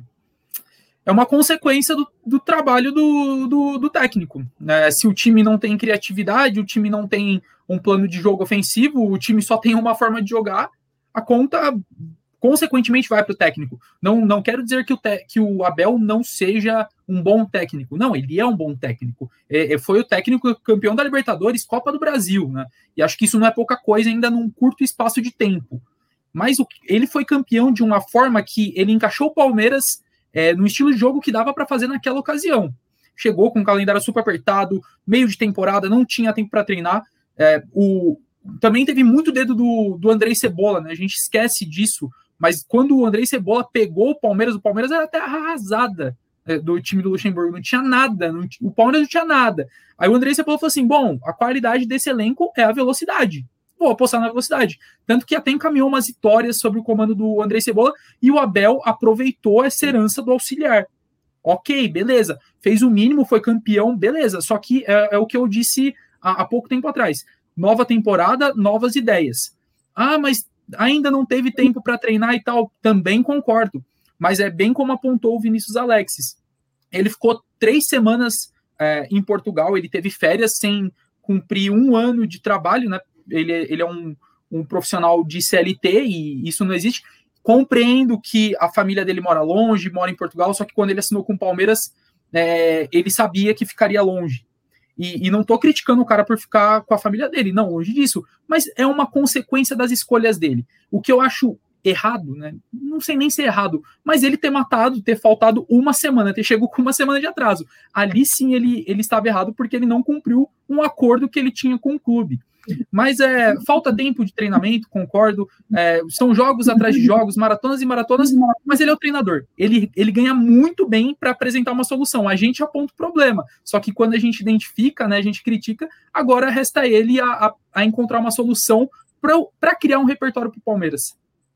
é uma consequência do, do trabalho do, do, do técnico. Né? Se o time não tem criatividade, o time não tem um plano de jogo ofensivo, o time só tem uma forma de jogar, a conta consequentemente vai para o técnico. Não, não quero dizer que o, te, que o Abel não seja um bom técnico. Não, ele é um bom técnico. É, foi o técnico campeão da Libertadores, Copa do Brasil, né? E acho que isso não é pouca coisa ainda num curto espaço de tempo. Mas o, ele foi campeão de uma forma que ele encaixou o Palmeiras é, no estilo de jogo que dava para fazer naquela ocasião. Chegou com um calendário super apertado, meio de temporada, não tinha tempo para treinar. É, o, também teve muito dedo do, do Andrei Cebola, né? A gente esquece disso. Mas quando o Andrei Cebola pegou o Palmeiras, o Palmeiras era até arrasada é, do time do Luxemburgo, não tinha nada, não, o Palmeiras não tinha nada. Aí o Andrei Cebola falou assim, bom, a qualidade desse elenco é a velocidade, vou apostar na velocidade. Tanto que até encaminhou umas vitórias sobre o comando do Andrei Cebola e o Abel aproveitou essa herança do auxiliar. Ok, beleza, fez o mínimo, foi campeão, beleza, só que é, é o que eu disse há, há pouco tempo atrás, nova temporada, novas ideias. Ah, mas ainda não teve tempo para treinar e tal, também concordo, mas é bem como apontou o Vinícius Alexis. Ele ficou três semanas é, em Portugal, ele teve férias sem cumprir um ano de trabalho, né? Ele, ele é um, um profissional de C L T e isso não existe. Compreendo que a família dele mora longe, mora em Portugal, só que quando ele assinou com o Palmeiras, é, ele sabia que ficaria longe. E, e não estou criticando o cara por ficar com a família dele, não, longe disso. Mas é uma consequência das escolhas dele. O que eu acho errado, né? Não sei nem se é errado, mas ele ter matado, ter faltado uma semana, ter chegado com uma semana de atraso. Ali sim ele, ele estava errado porque ele não cumpriu um acordo que ele tinha com o clube. Mas é, falta tempo de treinamento, concordo. É, são jogos atrás de jogos, maratonas e maratonas, mas ele é o treinador. Ele, ele ganha muito bem para apresentar uma solução. A gente aponta o problema. Só que quando a gente identifica, né, a gente critica, agora resta ele a, a, a encontrar uma solução para criar um repertório para o Palmeiras.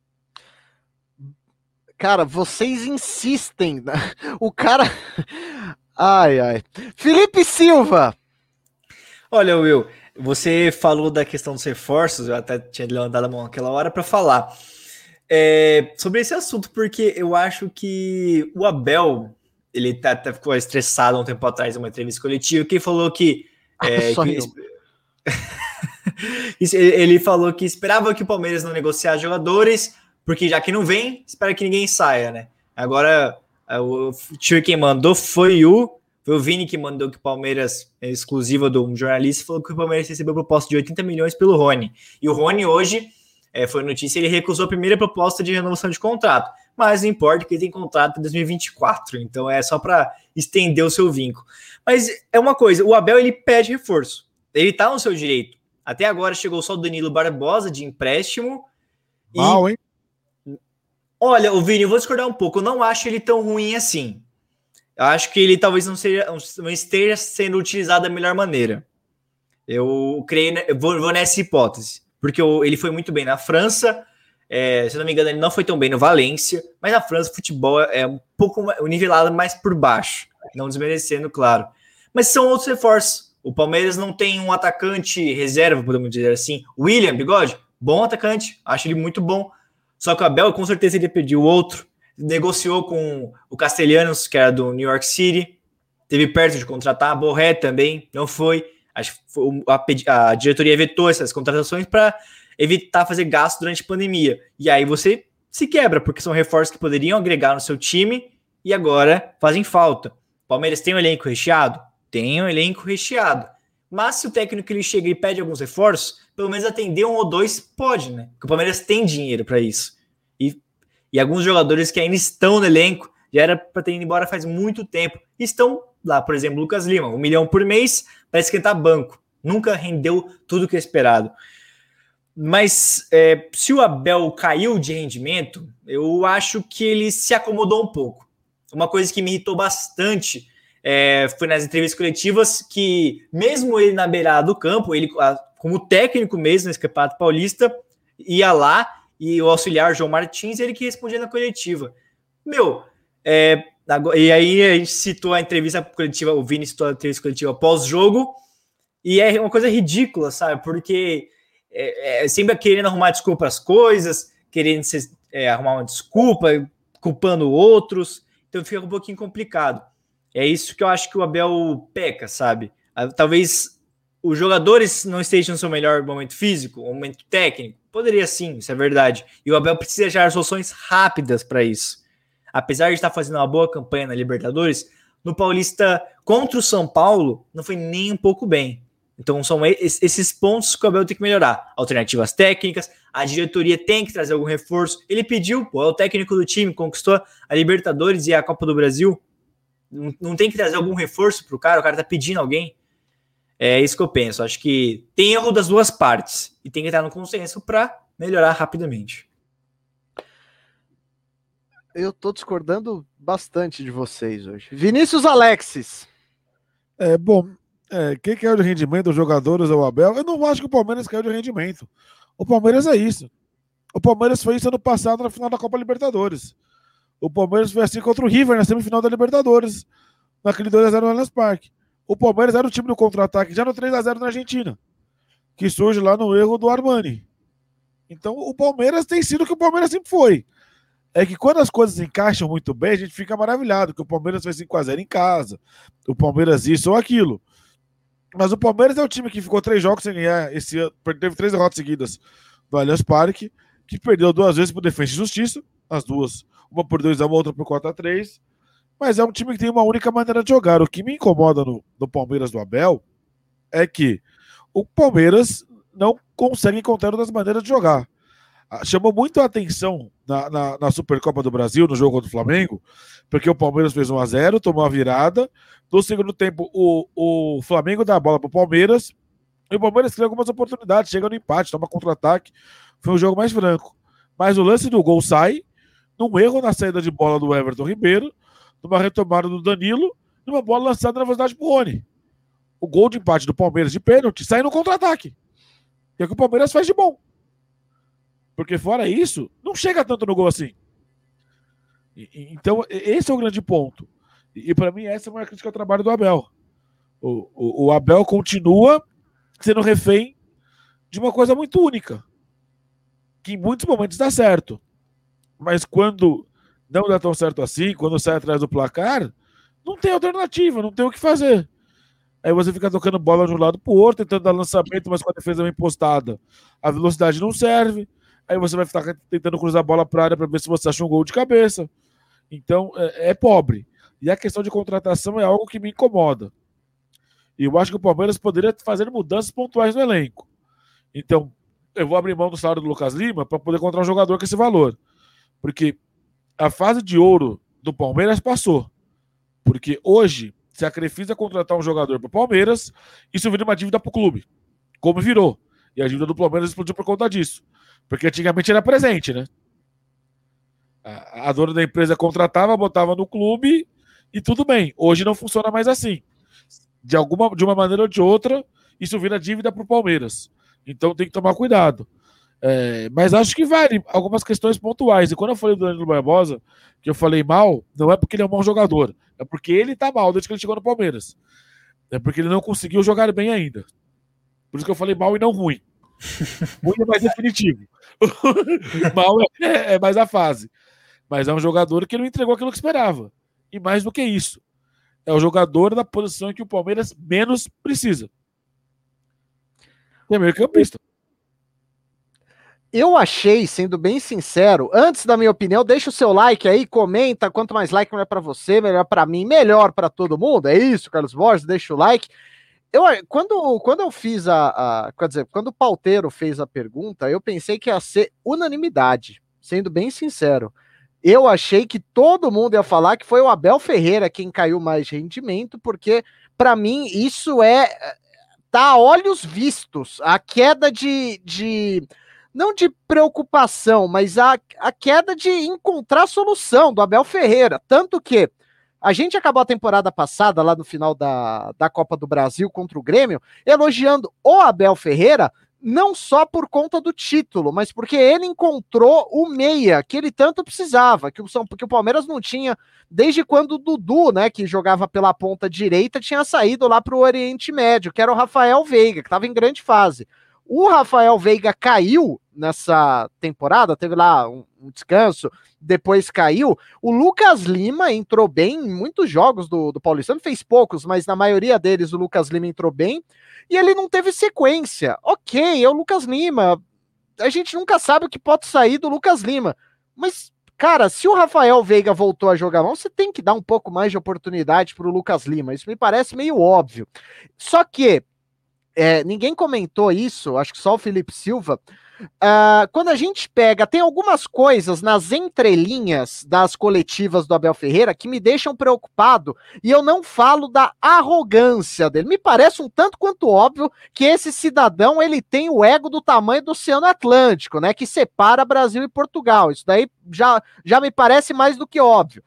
Cara, vocês insistem. O cara. Ai, ai. Felipe Silva. Olha, Will, você falou da questão dos reforços, eu até tinha levantado a mão naquela hora para falar é, sobre esse assunto, porque eu acho que o Abel, ele tá, até ficou estressado um tempo atrás em uma entrevista coletiva, que falou que, é, que ele falou que esperava que o Palmeiras não negociasse jogadores, porque já que não vem, espera que ninguém saia, né? Agora, o tio quem mandou foi o Foi o Vini que mandou que o Palmeiras, é exclusiva de um jornalista, falou que o Palmeiras recebeu proposta de oitenta milhões pelo Rony. E o Rony hoje, é, foi notícia, ele recusou a primeira proposta de renovação de contrato. Mas não importa, porque ele tem contrato em dois mil e vinte e quatro, então é só para estender o seu vínculo. Mas é uma coisa, o Abel, ele pede reforço. Ele tá no seu direito. Até agora chegou só o Danilo Barbosa de empréstimo. Mal, e... hein? Olha, o Vini, eu vou discordar um pouco. Eu não acho ele tão ruim assim. Eu acho que ele talvez não, seja, não esteja sendo utilizado da melhor maneira. Eu creio, eu vou, vou nessa hipótese, porque eu, ele foi muito bem na França, é, se eu não me engano, ele não foi tão bem no Valência, mas na França o futebol é um pouco nivelado mais por baixo, não desmerecendo, claro. Mas são outros reforços. O Palmeiras não tem um atacante reserva, podemos dizer assim. William Bigode, bom atacante, acho ele muito bom. Só que o Abel, com certeza, ele pediu outro. Negociou com o Castelhanos, que era do New York City, teve perto de contratar, a Borré também, não foi, acho que foi a, a diretoria vetou essas contratações para evitar fazer gasto durante a pandemia, e aí você se quebra, porque são reforços que poderiam agregar no seu time, e agora fazem falta. O Palmeiras tem um elenco recheado? Tem um elenco recheado, mas se o técnico ele chega e pede alguns reforços, pelo menos atender um ou dois pode, né, porque o Palmeiras tem dinheiro para isso, e E alguns jogadores que ainda estão no elenco, já era para ter ido embora faz muito tempo, estão lá, por exemplo, Lucas Lima, um milhão por mês para esquentar banco. Nunca rendeu tudo o que é esperado. Mas é, se o Abel caiu de rendimento, eu acho que ele se acomodou um pouco. Uma coisa que me irritou bastante é, foi nas entrevistas coletivas que, mesmo ele na beirada do campo, ele como técnico mesmo nesse Campeonato Paulista, ia lá e o auxiliar João Martins, ele que respondia na coletiva. Meu, é, e aí a gente citou a entrevista coletiva, o Vini citou a entrevista coletiva pós-jogo, e é uma coisa ridícula, sabe? Porque é, é sempre querendo arrumar desculpa para as coisas, querendo se, é, arrumar uma desculpa, culpando outros, então fica um pouquinho complicado. É isso que eu acho que o Abel peca, sabe? Talvez os jogadores não estejam no seu melhor momento físico, momento técnico. Poderia sim, isso é verdade. E o Abel precisa achar soluções rápidas para isso. Apesar de estar fazendo uma boa campanha na Libertadores, no Paulista contra o São Paulo não foi nem um pouco bem. Então são esses pontos que o Abel tem que melhorar. Alternativas técnicas, a diretoria tem que trazer algum reforço. Ele pediu, pô, é o técnico do time, conquistou a Libertadores e a Copa do Brasil. Não, não tem que trazer algum reforço pro cara, o cara tá pedindo alguém. É isso que eu penso. Acho que tem erro das duas partes e tem que estar no consenso para melhorar rapidamente. Eu tô discordando bastante de vocês hoje. Vinícius Alexis. É, bom, é, quem caiu de rendimento dos jogadores é o Abel. Eu não acho que o Palmeiras caiu de rendimento. O Palmeiras é isso. O Palmeiras foi isso ano passado na final da Copa Libertadores. O Palmeiras foi assim contra o River na semifinal da Libertadores, naquele dois a zero no Allianz Parque. O Palmeiras era o time do contra-ataque já no três a zero na Argentina, que surge lá no erro do Armani. Então o Palmeiras tem sido o que o Palmeiras sempre foi. É que quando as coisas encaixam muito bem, a gente fica maravilhado, que o Palmeiras fez cinco a zero em casa, o Palmeiras isso ou aquilo. Mas o Palmeiras é o time que ficou três jogos sem ganhar esse ano, teve três derrotas seguidas no Allianz Parque, que perdeu duas vezes por Defensa e Justiça, as duas, uma por dois a um, outra por quatro a três. Mas é um time que tem uma única maneira de jogar. O que me incomoda no, no Palmeiras do Abel é que o Palmeiras não consegue encontrar outras maneiras de jogar. Chamou muito a atenção na, na, na Supercopa do Brasil, no jogo contra o Flamengo, porque o Palmeiras fez um a zero, tomou a virada. No segundo tempo, o, o Flamengo dá a bola para o Palmeiras e o Palmeiras cria algumas oportunidades, chega no empate, toma contra-ataque. Foi um jogo mais franco. Mas o lance do gol sai num erro na saída de bola do Everton Ribeiro, numa retomada do Danilo, numa bola lançada na velocidade pro Rony. O gol de empate do Palmeiras de pênalti sai no contra-ataque. Que é o que o Palmeiras faz de bom. Porque fora isso, não chega tanto no gol assim. E, então, esse é o grande ponto. E, e para mim, essa é uma crítica ao trabalho do Abel. O, o, o Abel continua sendo refém de uma coisa muito única, que em muitos momentos dá certo. Mas quando não dá tão certo assim, quando sai atrás do placar, não tem alternativa, não tem o que fazer. Aí você fica tocando bola de um lado pro outro, tentando dar lançamento, mas com a defesa bem postada, a velocidade não serve. Aí você vai ficar tentando cruzar a bola para a área para ver se você acha um gol de cabeça. Então, é, é pobre. E a questão de contratação é algo que me incomoda. E eu acho que o Palmeiras poderia fazer mudanças pontuais no elenco. Então, eu vou abrir mão do salário do Lucas Lima para poder contratar um jogador com esse valor. Porque a fase de ouro do Palmeiras passou. Porque hoje, se a Crefisa contratar um jogador para o Palmeiras, isso vira uma dívida para o clube. Como virou. E a dívida do Palmeiras explodiu por conta disso. Porque antigamente era presente, né? A, a dona da empresa contratava, botava no clube e tudo bem. Hoje não funciona mais assim. De, alguma, de uma maneira ou de outra, isso vira dívida para o Palmeiras. Então tem que tomar cuidado. É, mas acho que vale algumas questões pontuais. E quando eu falei do Danilo Barbosa, que eu falei mal, não é porque ele é um mau jogador. É porque ele tá mal desde que ele chegou no Palmeiras. É porque ele não conseguiu jogar bem ainda. Por isso que eu falei mal e não ruim. Ruim é mais definitivo. Mal é, é mais a fase. Mas é um jogador que não entregou aquilo que esperava. E mais do que isso, é o jogador da posição que o Palmeiras menos precisa. É meio campista. Eu achei, sendo bem sincero, antes da minha opinião, deixa o seu like aí, comenta, quanto mais like melhor para você, melhor para mim, melhor para todo mundo, é isso, Carlos Borges, deixa o like. Eu, quando, quando eu fiz a, a, quer dizer, quando o Pauteiro fez a pergunta, eu pensei que ia ser unanimidade, sendo bem sincero. Eu achei que todo mundo ia falar que foi o Abel Ferreira quem caiu mais de rendimento, porque, para mim, isso é, tá a olhos vistos, a queda de... de não de preocupação, mas a, a queda de encontrar solução do Abel Ferreira. Tanto que a gente acabou a temporada passada, lá no final da, da Copa do Brasil contra o Grêmio, elogiando o Abel Ferreira, não só por conta do título, mas porque ele encontrou o meia que ele tanto precisava, que o, São, que o Palmeiras não tinha desde quando o Dudu, né, que jogava pela ponta direita, tinha saído lá para o Oriente Médio, que era o Rafael Veiga, que estava em grande fase. O Rafael Veiga caiu nessa temporada, teve lá um, um descanso, depois caiu. O Lucas Lima entrou bem em muitos jogos do, do Paulistano, fez poucos, mas na maioria deles o Lucas Lima entrou bem, e ele não teve sequência. Ok, é o Lucas Lima, a gente nunca sabe o que pode sair do Lucas Lima, mas, cara, se o Rafael Veiga voltou a jogar mal, você tem que dar um pouco mais de oportunidade para o Lucas Lima, isso me parece meio óbvio. Só que É, ninguém comentou isso, acho que só o Felipe Silva. Uh, quando a gente pega, tem algumas coisas nas entrelinhas das coletivas do Abel Ferreira que me deixam preocupado, e eu não falo da arrogância dele. Me parece um tanto quanto óbvio que esse cidadão ele tem o ego do tamanho do Oceano Atlântico, né, que separa Brasil e Portugal. Isso daí já, já me parece mais do que óbvio.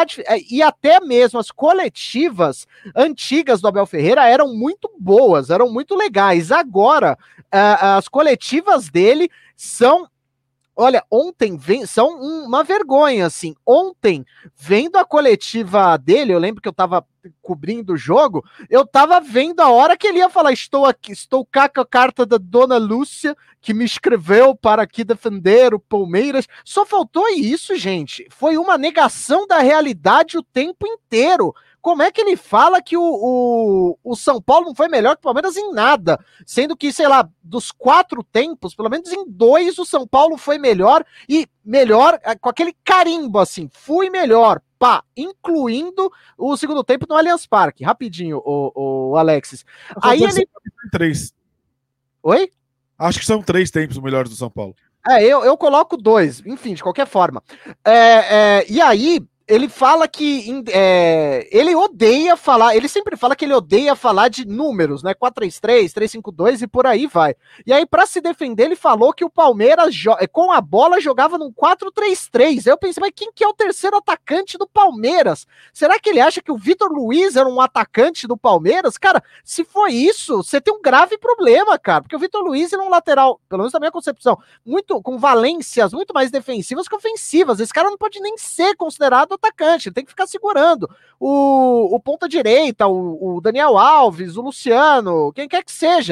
E até mesmo as coletivas antigas do Abel Ferreira eram muito boas, eram muito legais. Agora, as coletivas dele são, olha, ontem vem, são uma vergonha, assim. Ontem, vendo a coletiva dele, eu lembro que eu tava cobrindo o jogo, eu tava vendo a hora que ele ia falar, estou aqui, estou cá com a carta da Dona Lúcia, que me escreveu para aqui defender o Palmeiras. Só faltou isso, gente. Foi uma negação da realidade o tempo inteiro. Como é que ele fala que o, o, o São Paulo não foi melhor que o Palmeiras em nada? Sendo que, sei lá, dos quatro tempos, pelo menos em dois, o São Paulo foi melhor, e melhor com aquele carimbo, assim, fui melhor, pá, incluindo o segundo tempo no Allianz Parque. Rapidinho, o, o Alexis. Aí ele... Três. Oi? Acho que são três tempos melhores do São Paulo. É, eu, eu coloco dois, enfim, de qualquer forma. É, é, e aí, ele fala que é, ele odeia falar, ele sempre fala que ele odeia falar de números, né? quatro três três, três cinco dois e por aí vai. E aí, pra se defender, ele falou que o Palmeiras, com a bola, jogava num quatro três três. Eu pensei, mas quem que é o terceiro atacante do Palmeiras? Será que ele acha que o Vitor Luiz era um atacante do Palmeiras? Cara, se foi isso, você tem um grave problema, cara, porque o Vitor Luiz era um lateral, pelo menos na minha concepção, muito, com valências muito mais defensivas que ofensivas. Esse cara não pode nem ser considerado atacante, ele tem que ficar segurando o, o ponta direita, o, o Daniel Alves, o Luciano, quem quer que seja.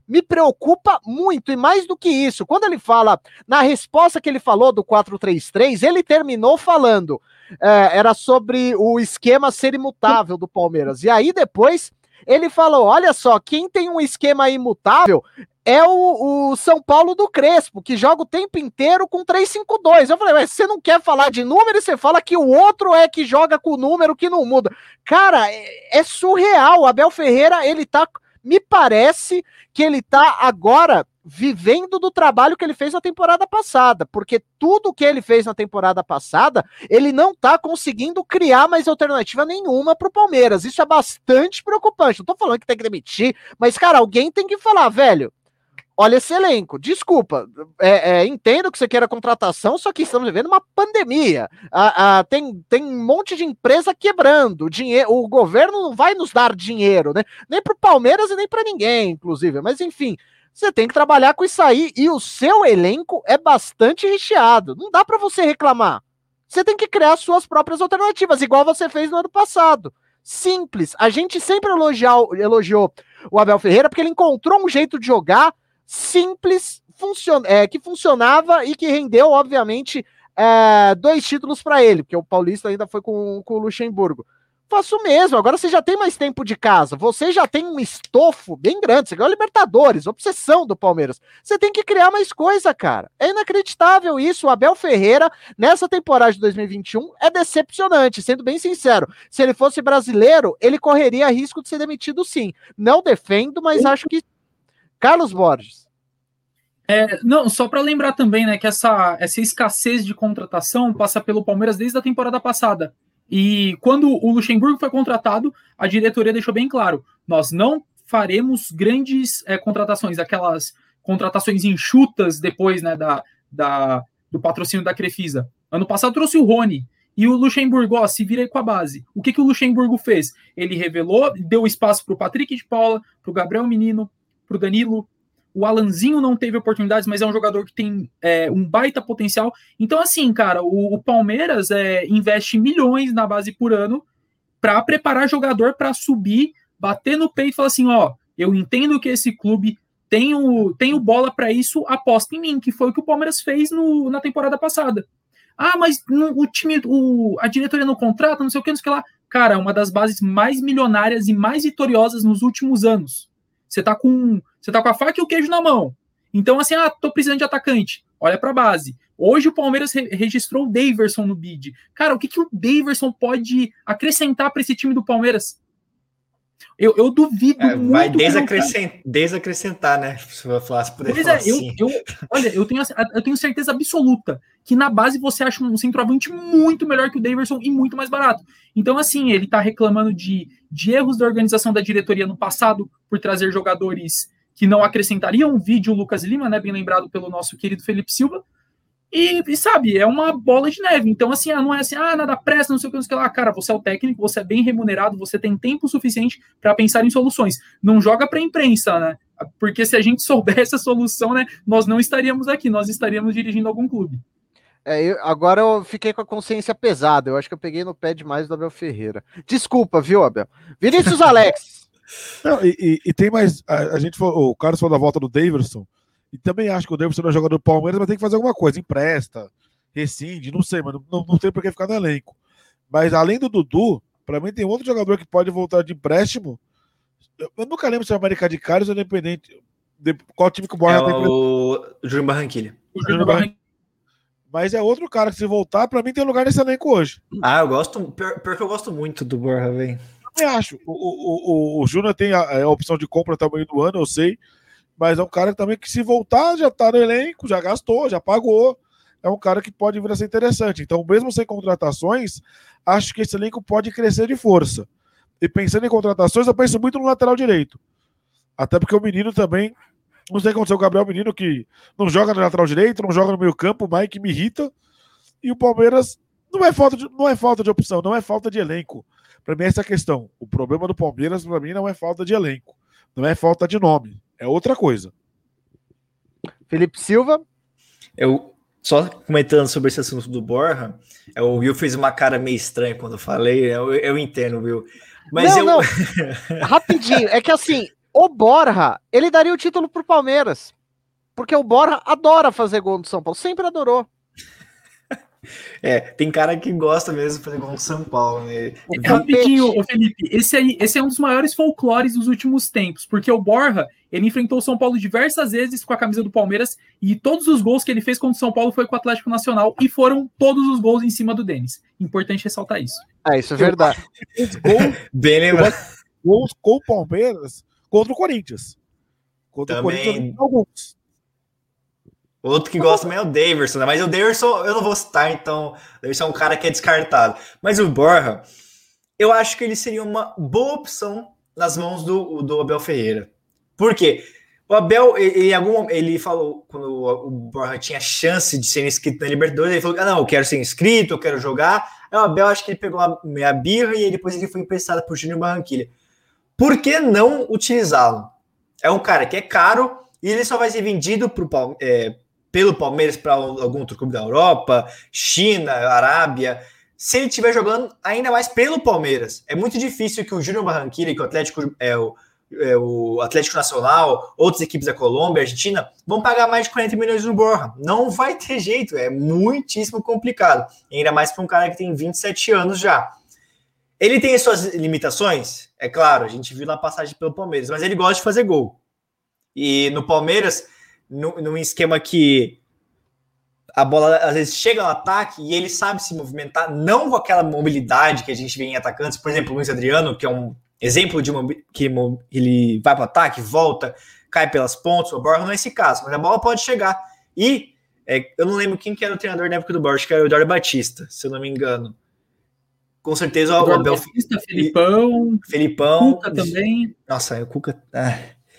me preocupa muito, e mais do que isso, quando ele fala, na resposta que ele falou do quatro três três, ele terminou falando, é, era sobre o esquema ser imutável do Palmeiras, e aí depois ele falou, olha só, quem tem um esquema imutável é o, o São Paulo do Crespo, que joga o tempo inteiro com três cinco dois. Eu falei, mas você não quer falar de número e você fala que o outro é que joga com o número que não muda. Cara, é, é surreal, o Abel Ferreira, ele tá... Me parece que ele tá agora vivendo do trabalho que ele fez na temporada passada, porque tudo que ele fez na temporada passada, ele não tá conseguindo criar mais alternativa nenhuma pro Palmeiras. Isso é bastante preocupante. Não tô falando que tem que demitir, mas, cara, alguém tem que falar, velho, olha esse elenco, desculpa, é, é, entendo que você queira contratação, só que estamos vivendo uma pandemia, a, a, tem, tem um monte de empresa quebrando, dinheiro, o governo não vai nos dar dinheiro, né? Nem pro Palmeiras e nem para ninguém, inclusive, mas enfim, você tem que trabalhar com isso aí, e o seu elenco é bastante recheado, não dá para você reclamar, você tem que criar suas próprias alternativas, igual você fez no ano passado. Simples, a gente sempre elogiou, elogiou o Abel Ferreira, porque ele encontrou um jeito de jogar simples, funcion... é, que funcionava e que rendeu, obviamente, é, dois títulos para ele, porque o Paulista ainda foi com, com o Luxemburgo. Faço mesmo, agora você já tem mais tempo de casa, você já tem um estofo bem grande, você ganhou Libertadores, obsessão do Palmeiras, você tem que criar mais coisa, cara. É inacreditável isso, o Abel Ferreira, nessa temporada de dois mil e vinte e um, é decepcionante, sendo bem sincero. Se ele fosse brasileiro, ele correria risco de ser demitido sim. Não defendo, mas acho que Carlos Borges. É, não, só para lembrar também, né, que essa, essa escassez de contratação passa pelo Palmeiras desde a temporada passada. E quando o Luxemburgo foi contratado, a diretoria deixou bem claro, nós não faremos grandes é, contratações, aquelas contratações enxutas depois, né, da, da, do patrocínio da Crefisa. Ano passado trouxe o Rony, e o Luxemburgo, ó, se vira aí com a base. O que, que o Luxemburgo fez? Ele revelou, deu espaço para o Patrick de Paula, para o Gabriel Menino, para o Danilo. O Alanzinho não teve oportunidades, mas é um jogador que tem é, um baita potencial. Então, assim, cara, o, o Palmeiras é, investe milhões na base por ano para preparar jogador para subir, bater no peito e falar assim, ó, eu entendo que esse clube tem o, tem o bola para isso, aposta em mim, que foi o que o Palmeiras fez no, na temporada passada. Ah, mas no, o time, o, a diretoria não contrata, não sei o que, não sei o que lá. Cara, é uma das bases mais milionárias e mais vitoriosas nos últimos anos. Você tá com, você tá com a faca e o queijo na mão. Então, assim, ah, tô precisando de atacante. Olha pra base. Hoje o Palmeiras re- registrou o Daverson no bid. Cara, o que, que o Daverson pode acrescentar para esse time do Palmeiras? Eu, eu duvido é, muito. Vai desacrescentar, desacrescentar, né? Se eu falasse por Pois é, assim. eu, eu, olha, eu tenho, eu tenho certeza absoluta que na base você acha um centroavante muito melhor que o Daverson e muito mais barato. Então, assim, ele tá reclamando de, de erros da organização da diretoria no passado por trazer jogadores que não acrescentariam. Um vídeo o Lucas Lima, né, bem lembrado pelo nosso querido Felipe Silva. E, e, sabe, é uma bola de neve. Então, assim, ah, não é assim, ah, nada presta, não sei o que, não sei o que lá. Cara, você é o técnico, você é bem remunerado, você tem tempo suficiente para pensar em soluções. Não joga para a imprensa, né? Porque se a gente soubesse a solução, né, nós não estaríamos aqui, nós estaríamos dirigindo algum clube. É, eu, agora eu fiquei com a consciência pesada. Eu acho que eu peguei no pé demais do Abel Ferreira. Desculpa, viu, Abel? Vinícius Alex. Não, e, e, e tem mais. A, a gente falou, o Carlos falou da volta do Daverson. E também acho que o Daverson não é jogador do Palmeiras, mas tem que fazer alguma coisa. Empresta, rescinde, não sei, mas não, não, não tem por que ficar no elenco. Mas além do Dudu, para mim tem outro jogador que pode voltar de empréstimo. Eu, eu nunca lembro se é América de Cali ou Independente. De, qual time que o Borja é tem? O Júnior Barranquilha. O Júnior Barranquilha. Mas é outro cara que, se voltar, pra mim tem lugar nesse elenco hoje. Ah, eu gosto. Pior, pior que eu gosto muito do Borja, velho. Eu acho. O, o, o, o Júnior tem a, a opção de compra até o meio do ano, eu sei. Mas é um cara também que, se voltar, já tá no elenco, já gastou, já pagou. É um cara que pode vir a ser interessante. Então, mesmo sem contratações, acho que esse elenco pode crescer de força. E pensando em contratações, eu penso muito no lateral direito. Até porque o menino também. Não sei o que aconteceu com o Gabriel Menino, que não joga no lateral direito, não joga no meio campo, o Mike me irrita. E o Palmeiras não é falta de, não é falta de opção, não é falta de elenco. Para mim, essa é a questão. O problema do Palmeiras, para mim, não é falta de elenco. Não é falta de nome. É outra coisa. Felipe Silva. Eu, só comentando sobre esse assunto do Borja, o Will fez uma cara meio estranha quando eu falei. Eu, eu entendo, Will. Mas não, eu... não. Rapidinho. É que assim... o Borja, ele daria o título pro Palmeiras. Porque o Borja adora fazer gol do São Paulo, sempre adorou. É, tem cara que gosta mesmo de fazer gol no São Paulo, né? É, rapidinho, ô Felipe, esse aí, esse é um dos maiores folclores dos últimos tempos, porque o Borja, ele enfrentou o São Paulo diversas vezes com a camisa do Palmeiras, e todos os gols que ele fez contra o São Paulo foi com o Atlético Nacional, e foram todos os gols em cima do Denis. Importante ressaltar isso. É, isso é verdade. Os gols, Bem lembrado. gols com o Palmeiras contra o Corinthians. Contra Também. o Corinthians, alguns. Outro que gosta também é o Daverson, né? Mas o Daverson eu não vou citar, então o Daverson é um cara que é descartado. Mas o Borja, eu acho que ele seria uma boa opção nas mãos do, do Abel Ferreira. Por quê? O Abel, ele, em algum, ele falou, quando o Borja tinha chance de ser inscrito na Libertadores, ele falou, ah, não, eu quero ser inscrito, eu quero jogar. Aí o Abel, acho que ele pegou a minha birra e depois ele foi emprestado por Júnior Barranquilla. Por que não utilizá-lo? É um cara que é caro e ele só vai ser vendido pro Palmeiras, é, pelo Palmeiras para algum outro clube da Europa, China, Arábia, se ele estiver jogando ainda mais pelo Palmeiras. É muito difícil que o Júnior Barranquilla, que o Atlético, é, o, é, o Atlético Nacional, outras equipes da Colômbia, Argentina, vão pagar mais de quarenta milhões no Borja. Não vai ter jeito, é muitíssimo complicado. Ainda mais para um cara que tem vinte e sete anos já. Ele tem as suas limitações, é claro, a gente viu na passagem pelo Palmeiras, mas ele gosta de fazer gol. E no Palmeiras, no, num esquema que a bola às vezes chega no ataque e ele sabe se movimentar, não com aquela mobilidade que a gente vê em atacantes, por exemplo, o Luiz Adriano, que é um exemplo de uma, que ele vai para o ataque, volta, cai pelas pontas, o Borja não é esse caso, mas a bola pode chegar. E é, eu não lembro quem que era o treinador na época do Borja, acho que era o Eduardo Batista, se eu não me engano. Com certeza o Abel... Batista, Felipão, Felipão... Cuca também. Nossa, o Cuca... Ah.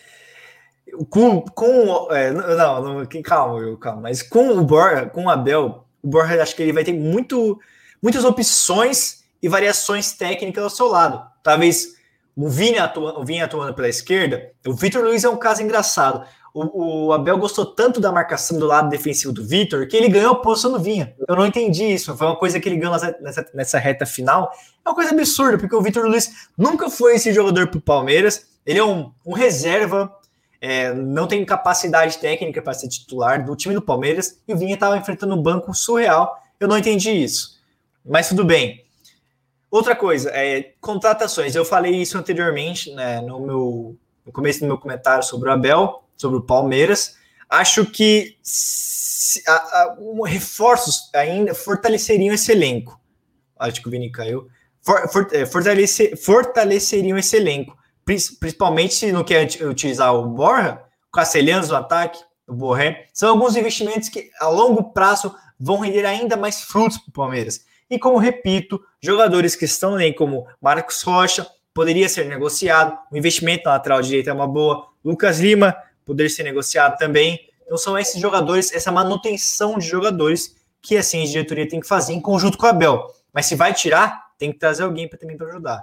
Com, com é, não, não, calma, calma, mas com o Borja, com o Abel, o Borja acho que ele vai ter muito, muitas opções e variações técnicas ao seu lado. Talvez o Vini atuando, o Vini atuando pela esquerda, o Vitor Luiz é um caso engraçado. O, o Abel gostou tanto da marcação do lado defensivo do Vitor que ele ganhou a posição do Vinha. Eu não entendi isso, foi uma coisa que ele ganhou nessa, nessa, nessa reta final. É uma coisa absurda, porque o Vitor Luiz nunca foi esse jogador pro Palmeiras, ele é um, um reserva. É, não tem capacidade técnica para ser titular do time do Palmeiras e o Vinha estava enfrentando um banco surreal. Eu não entendi isso, mas tudo bem. Outra coisa, é, contratações. Eu falei isso anteriormente, né, no, meu, no começo do meu comentário sobre o Abel, sobre o Palmeiras. Acho que se, a, a, um, reforços ainda fortaleceriam esse elenco. Acho que o Vini caiu. For, for, fortalece, fortaleceriam esse elenco. Principalmente se não quer utilizar o Borja, o Castelhanos no ataque, o Borré, são alguns investimentos que a longo prazo vão render ainda mais frutos para o Palmeiras. E como repito, jogadores que estão nem como Marcos Rocha, poderia ser negociado, o investimento na lateral direita é uma boa, Lucas Lima poderia ser negociado também. Então são esses jogadores, essa manutenção de jogadores que assim a diretoria tem que fazer em conjunto com o Abel. Mas se vai tirar, tem que trazer alguém pra, também para ajudar.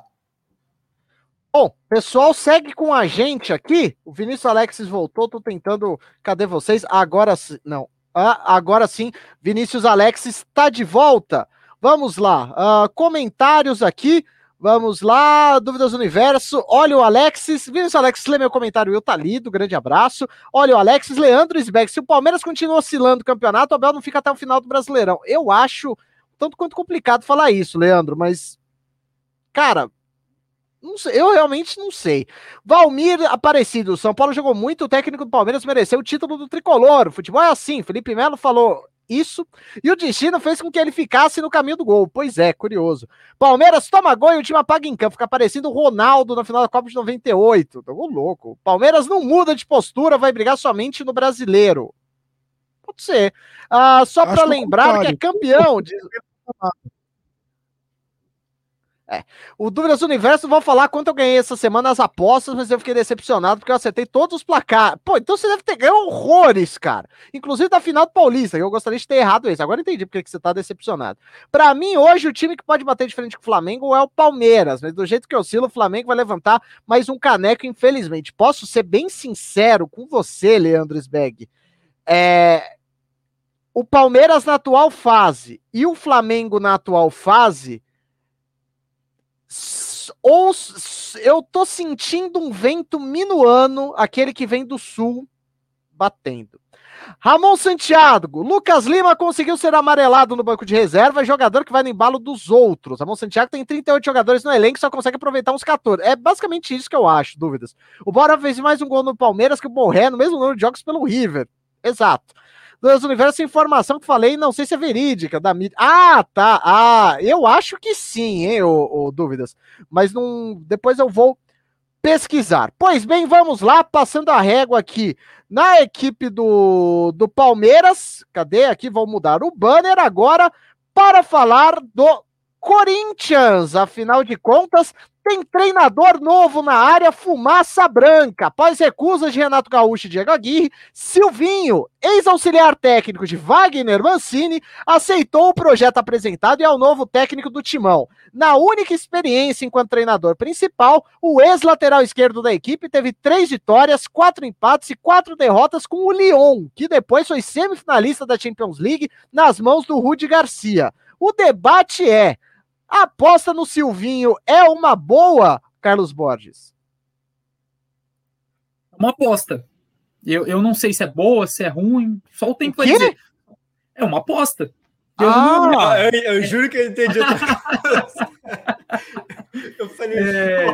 Bom, pessoal, segue com a gente aqui. O Vinícius Alexis voltou, tô tentando... Cadê vocês? Agora sim. Não. Ah, agora sim, Vinícius Alexis está de volta. Vamos lá. Uh, comentários aqui. Vamos lá. Dúvidas do Universo. Olha o Alexis. Vinícius Alexis, lê meu comentário. Eu tá lido. Grande abraço. Olha o Alexis. Leandro Sbeck. Se o Palmeiras continua oscilando o campeonato, o Abel não fica até o final do Brasileirão. Eu acho tanto quanto complicado falar isso, Leandro, mas... Cara... Não sei, eu realmente não sei. Valmir Aparecido, São Paulo jogou muito, o técnico do Palmeiras mereceu o título do tricolor. O futebol é assim, Felipe Melo falou isso, e o destino fez com que ele ficasse no caminho do gol. Pois é, curioso. Palmeiras toma gol e o time apaga em campo, fica parecendo o Ronaldo na final da Copa de noventa e oito. Tô louco. Palmeiras não muda de postura, vai brigar somente no Brasileiro. Pode ser. Ah, só para lembrar que é campeão de... É. O Dúvidas do Universo, vou falar quanto eu ganhei essa semana nas apostas, mas eu fiquei decepcionado porque eu acertei todos os placares. Pô, então você deve ter ganho horrores, cara. Inclusive da final do Paulista, que eu gostaria de ter errado isso. Agora eu entendi porque que você tá decepcionado. Pra mim, hoje, o time que pode bater de frente com o Flamengo é o Palmeiras, mas do jeito que eu oscilo, o Flamengo vai levantar mais um caneco, infelizmente. Posso ser bem sincero com você, Leandro Sbeg? É... O Palmeiras na atual fase e o Flamengo na atual fase ou eu tô sentindo um vento minuano, aquele que vem do sul, batendo. Ramon Santiago, Lucas Lima conseguiu ser amarelado no banco de reserva, jogador que vai no embalo dos outros. Ramon Santiago tem trinta e oito jogadores no elenco, só consegue aproveitar uns quatorze. É basicamente isso que eu acho, dúvidas. O Bora fez mais um gol no Palmeiras que o Borré, no mesmo número de jogos pelo River. Exato. Das Universo, essa informação que falei, não sei se é verídica, da mídia. Ah, tá. Ah, eu acho que sim, hein, ô, ô, dúvidas. Mas não. Depois eu vou pesquisar. Pois bem, vamos lá, passando a régua aqui na equipe do, do Palmeiras. Cadê? Aqui, vou mudar o banner agora para falar do Corinthians. Afinal de contas, tem treinador novo na área, fumaça branca. Após recusas de Renato Gaúcho e Diego Aguirre, Silvinho, ex-auxiliar técnico de Wagner Mancini, aceitou o projeto apresentado e é o novo técnico do Timão. Na única experiência enquanto treinador principal, o ex-lateral esquerdo da equipe teve três vitórias, quatro empates e quatro derrotas com o Lyon, que depois foi semifinalista da Champions League nas mãos do Rudi Garcia. O debate é: a aposta no Silvinho é uma boa, Carlos Borges? Uma aposta. Eu, eu não sei se é boa, se é ruim, só o tempo vai dizer. É uma aposta. Eu, ah, não... eu, eu juro que eu entendi outra coisa. Eu falei... É...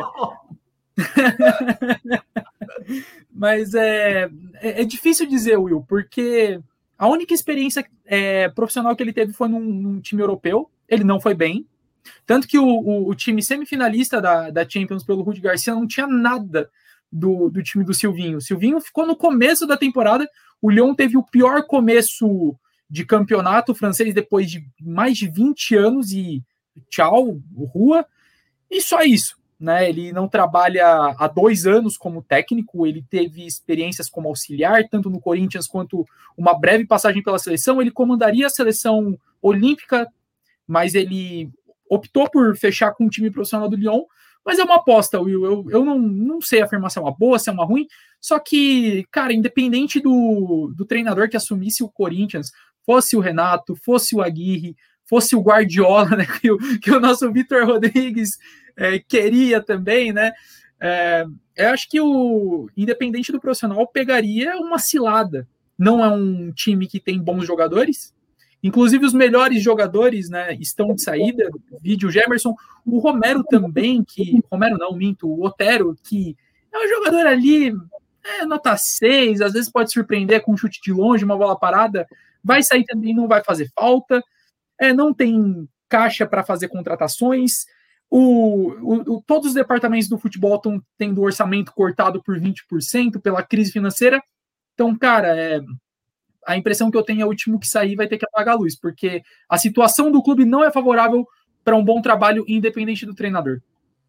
Mas é, é, é difícil dizer, Will, porque a única experiência é, profissional que ele teve foi num, num time europeu. Ele não foi bem. Tanto que o, o, o time semifinalista da, da Champions pelo Rudi Garcia não tinha nada do, do time do Silvinho. O Silvinho ficou no começo da temporada. O Lyon teve o pior começo de campeonato francês depois de mais de vinte anos e tchau, rua. E só isso, né? Ele não trabalha há dois anos como técnico, ele teve experiências como auxiliar, tanto no Corinthians quanto uma breve passagem pela seleção. Ele comandaria a seleção olímpica, mas ele optou por fechar com o time profissional do Lyon, mas é uma aposta, Will. Eu, eu não, não sei afirmar se é uma boa, se é uma ruim, só que, cara, independente do, do treinador que assumisse o Corinthians, fosse o Renato, fosse o Aguirre, fosse o Guardiola, né, que, o, que o nosso Vitor Rodrigues é, queria também, né, é, eu acho que o independente do profissional pegaria uma cilada. Não é um time que tem bons jogadores. Inclusive, os melhores jogadores, né, estão de saída. Vídeo Gemerson, o Romero também, que... Romero não, minto, o Otero, que é um jogador ali, é, nota seis, às vezes pode surpreender com um chute de longe, uma bola parada, vai sair também, não vai fazer falta. É, não tem caixa para fazer contratações. O, o, o, todos os departamentos do futebol estão tendo orçamento cortado por vinte por cento pela crise financeira. Então, cara, é... a impressão que eu tenho é o último que sair vai ter que apagar a luz, porque a situação do clube não é favorável para um bom trabalho independente do treinador.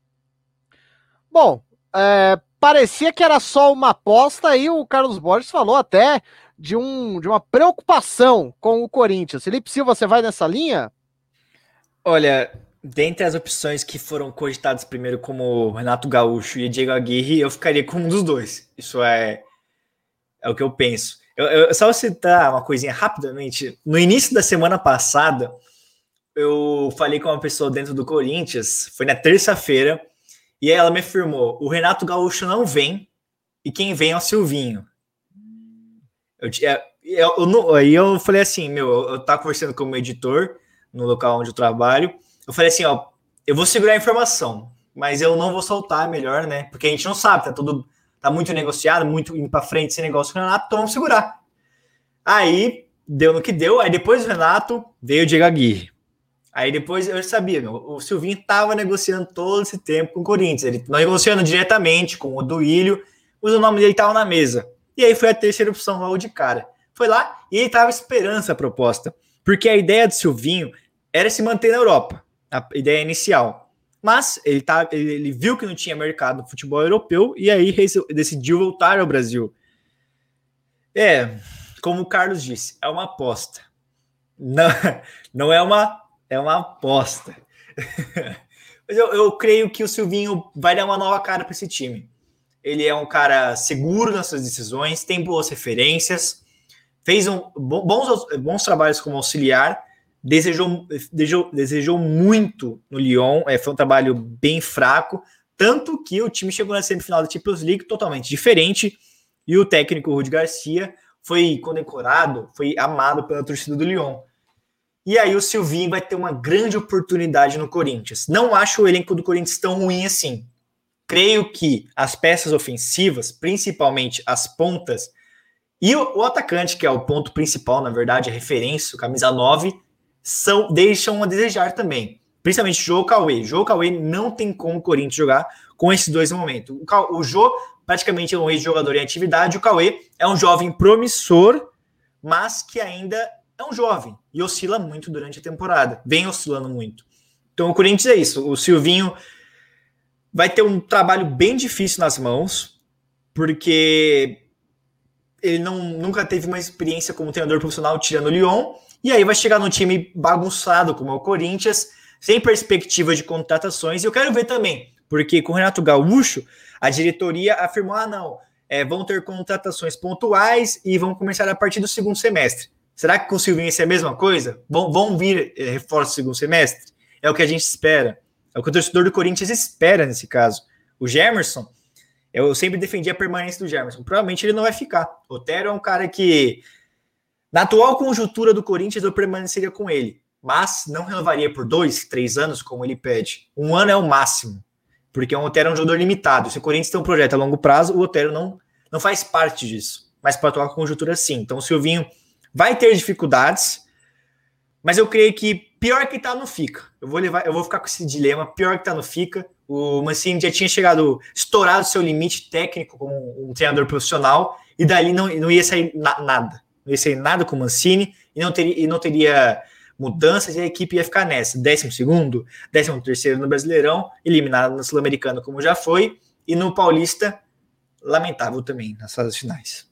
Bom, é, parecia que era só uma aposta e o Carlos Borges falou até de, um, de uma preocupação com o Corinthians. Felipe Silva, você vai nessa linha? Olha, dentre as opções que foram cogitadas primeiro como Renato Gaúcho e Diego Aguirre, eu ficaria com um dos dois. Isso é, é o que eu penso. Eu, eu só vou citar uma coisinha rapidamente. No início da semana passada, eu falei com uma pessoa dentro do Corinthians, foi na terça-feira, e ela me afirmou: o Renato Gaúcho não vem, e quem vem é o Silvinho. Eu, eu, eu, eu, aí eu falei assim, meu, eu, eu tava conversando com o meu editor, no local onde eu trabalho, eu falei assim, ó, eu vou segurar a informação, mas eu não vou soltar, melhor, né? Porque a gente não sabe, tá tudo... tá muito negociado, muito indo pra frente esse negócio com o Renato, então vamos segurar. Aí, deu no que deu, aí depois do Renato, veio o Diego Aguirre. Aí depois, eu sabia, meu, o Silvinho tava negociando todo esse tempo com o Corinthians, ele não negociando diretamente com o Duílio, mas o nome dele tava na mesa. E aí foi a terceira opção logo de cara. Foi lá e ele tava esperando essa proposta, porque a ideia do Silvinho era se manter na Europa, a ideia inicial. Mas ele, tá, ele, ele viu que não tinha mercado no futebol europeu e aí decidiu voltar ao Brasil. É, como o Carlos disse, é uma aposta. Não, não é uma, é uma aposta. Mas eu, eu creio que o Silvinho vai dar uma nova cara para esse time. Ele é um cara seguro nas suas decisões, tem boas referências, fez um, bons, bons trabalhos como auxiliar desejou, desejou, desejou muito no Lyon, é, foi um trabalho bem fraco, tanto que o time chegou na semifinal da Champions League totalmente diferente, e o técnico Rudi Garcia foi condecorado, foi amado pela torcida do Lyon. E aí o Silvinho vai ter uma grande oportunidade no Corinthians. Não acho o elenco do Corinthians tão ruim assim. Creio que as peças ofensivas, principalmente as pontas, e o, o atacante, que é o ponto principal, na verdade, a referência, o camisa nove, são, deixam a desejar também. Principalmente Jô Cauê. Jô Cauê não tem como o Corinthians jogar com esses dois no momento. O, o Jô praticamente é um ex-jogador em atividade, o Cauê é um jovem promissor, mas que ainda é um jovem e oscila muito durante a temporada. Vem oscilando muito. Então o Corinthians é isso. O Silvinho vai ter um trabalho bem difícil nas mãos, porque ele não, nunca teve uma experiência como treinador profissional tirando o Lyon, e aí vai chegar num time bagunçado como é o Corinthians, sem perspectiva de contratações. E eu quero ver também, porque com o Renato Gaúcho, a diretoria afirmou, ah não, é, vão ter contratações pontuais e vão começar a partir do segundo semestre. Será que com o Silvinho vai ser a mesma coisa? Vão, vão vir é, reforços no segundo semestre? É o que a gente espera. É o que o torcedor do Corinthians espera nesse caso. O Gemerson, eu sempre defendi a permanência do Gemerson. Provavelmente ele não vai ficar. O Otero é um cara que, na atual conjuntura do Corinthians, eu permaneceria com ele. Mas não renovaria por dois, três anos, como ele pede. Um ano é o máximo. Porque o Otero é um jogador limitado. Se o Corinthians tem um projeto a longo prazo, o Otero não, não faz parte disso. Mas para a atual conjuntura, sim. Então o Silvinho vai ter dificuldades, mas eu creio que pior que tá não fica. Eu vou levar, eu vou ficar com esse dilema, pior que tá não fica. O Mancini já tinha chegado, estourado seu limite técnico como um treinador profissional, e dali não, não ia sair na, nada. Não ia sair nada com o Mancini, e não teria, e não teria mudanças, e a equipe ia ficar nessa. Décimo segundo, décimo terceiro no Brasileirão, eliminado no Sul-Americano como já foi, e no Paulista, lamentável também, nas fases finais.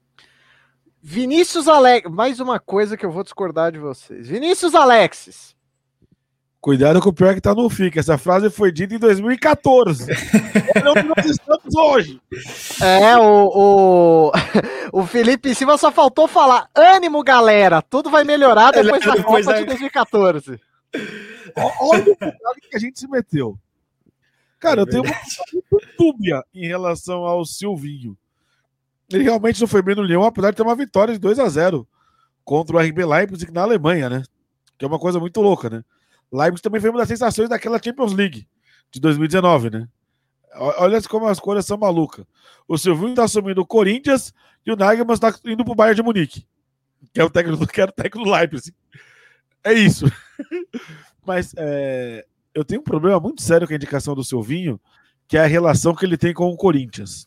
Vinícius Alex, mais uma coisa que eu vou discordar de vocês. Vinícius Alexis. Cuidado com o pior que tá no fica. Essa frase foi dita em dois mil e catorze. Olha onde nós estamos hoje. É, o, o, o Felipe Silva só faltou falar: ânimo, galera, tudo vai melhorar depois da Depois Copa da- de dois mil e catorze. Olha o cuidado que a gente se meteu. Cara, É eu tenho uma opinião muito dúbia em relação ao Silvinho. Ele realmente não foi bem no Lyon, apesar de ter uma vitória de dois a zero contra o R B Leipzig na Alemanha, né? Que é uma coisa muito louca, né? Leipzig também foi uma das sensações daquela Champions League de dois mil e dezenove, né? O- Olha como as coisas são malucas. O Silvinho tá assumindo o Corinthians e o Nagelsmann tá indo pro Bayern de Munique, que é o técnico, que era o técnico do Leipzig. É isso. Mas é, eu tenho um problema muito sério com a indicação do Silvinho, que é a relação que ele tem com o Corinthians.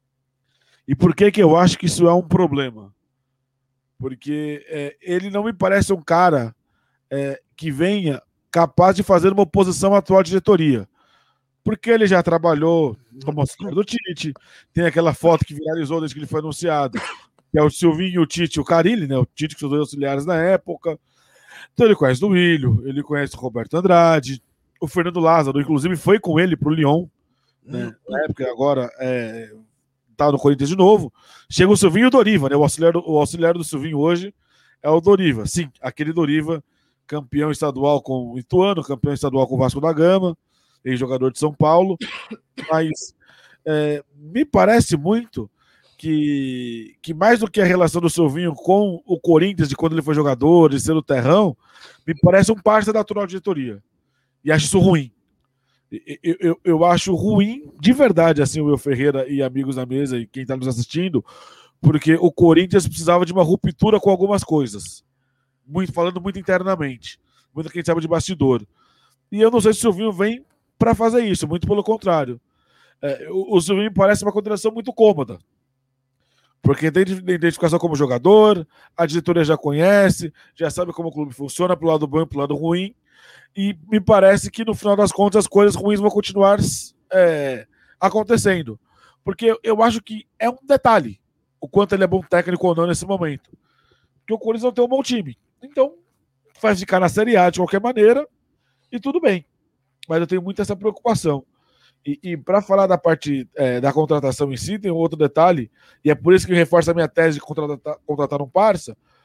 E por que que eu acho que isso é um problema? Porque é, ele não me parece um cara é, que venha capaz de fazer uma oposição à atual diretoria. Porque ele já trabalhou como auxiliar do Tite, tem aquela foto que viralizou desde que ele foi anunciado, que é o Silvinho, o Tite e o Carille, né? O Tite que são dois auxiliares na época. Então ele conhece o Duílio, ele conhece o Roberto Andrade, o Fernando Lázaro, inclusive foi com ele pro Lyon, né? Na época, agora é, tá no Corinthians de novo. Chega o Silvinho e o Doriva, né? O auxiliar, do, o auxiliar do Silvinho hoje é o Doriva. Sim, aquele Doriva, campeão estadual com o Ituano, campeão estadual com o Vasco da Gama, ex-jogador de São Paulo. Mas é, me parece muito que, que mais do que a relação do Silvinho com o Corinthians de quando ele foi jogador, de ser o terrão, me parece um parceiro da atual diretoria. E acho isso ruim. Eu, eu, eu acho ruim, de verdade, assim, o Will Ferreira e amigos da mesa e quem está nos assistindo, porque o Corinthians precisava de uma ruptura com algumas coisas. Muito, falando muito internamente. Muito quem sabe de bastidor. E eu não sei se o Silvinho vem para fazer isso, muito pelo contrário. É, o, o Silvinho me parece uma contratação muito cômoda. Porque tem identificação como jogador, a diretoria já conhece, já sabe como o clube funciona, pro lado bom e pro lado ruim. E me parece que, no final das contas, as coisas ruins vão continuar é, acontecendo. Porque eu, eu acho que é um detalhe o quanto ele é bom técnico ou não nesse momento. Porque o Corinthians não tem um bom time. Então, vai ficar na Série A de qualquer maneira e tudo bem. Mas eu tenho muito essa preocupação. E, e para falar da parte é, da contratação em si, tem um outro detalhe, e é por isso que reforça a minha tese de contratar, contratar um parça.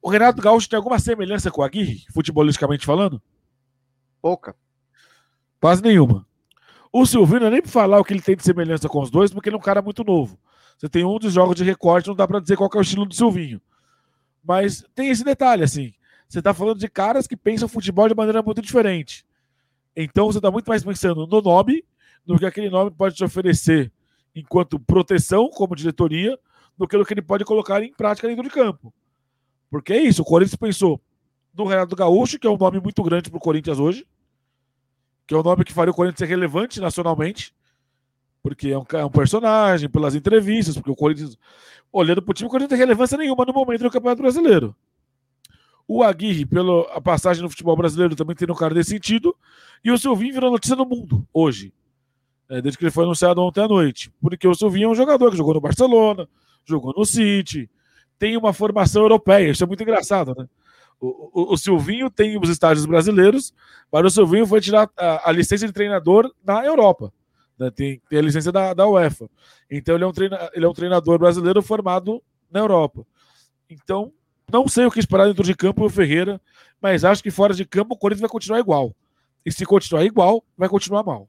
O Renato Gaúcho tem alguma semelhança com o Aguirre, futebolisticamente falando? Pouca. Quase nenhuma. O Silvinho não é nem pra falar o que ele tem de semelhança com os dois, porque ele é um cara muito novo. Você tem um dos jogos de recorte, não dá pra dizer qual que é o estilo do Silvinho. Mas tem esse detalhe, assim. Você tá falando de caras que pensam futebol de maneira muito diferente. Então você tá muito mais pensando no nome, no que aquele nome pode te oferecer enquanto proteção, como diretoria, do que no que ele pode colocar em prática dentro de campo. Porque é isso, o Corinthians pensou no Renato Gaúcho, que é um nome muito grande pro Corinthians hoje, que é um nome que faria o Corinthians ser relevante nacionalmente, porque é um, é um personagem, pelas entrevistas, porque o Corinthians, olhando pro time, o Corinthians não tem relevância nenhuma no momento do Campeonato Brasileiro. O Aguirre, pela passagem no futebol brasileiro, também tem um cara desse sentido, e o Silvinho virou notícia no mundo, hoje, é, desde que ele foi anunciado ontem à noite, porque o Silvinho é um jogador que jogou no Barcelona, jogou no City, tem uma formação europeia, isso é muito engraçado, né? O, o, o Silvinho tem os estádios brasileiros, mas o Silvinho foi tirar a, a licença de treinador na Europa. Né? Tem, tem a licença da, da UEFA. Então ele é, um treina, ele é um treinador brasileiro formado na Europa. Então, não sei o que esperar dentro de campo o Ferreira, mas acho que fora de campo o Corinthians vai continuar igual. E se continuar igual, vai continuar mal.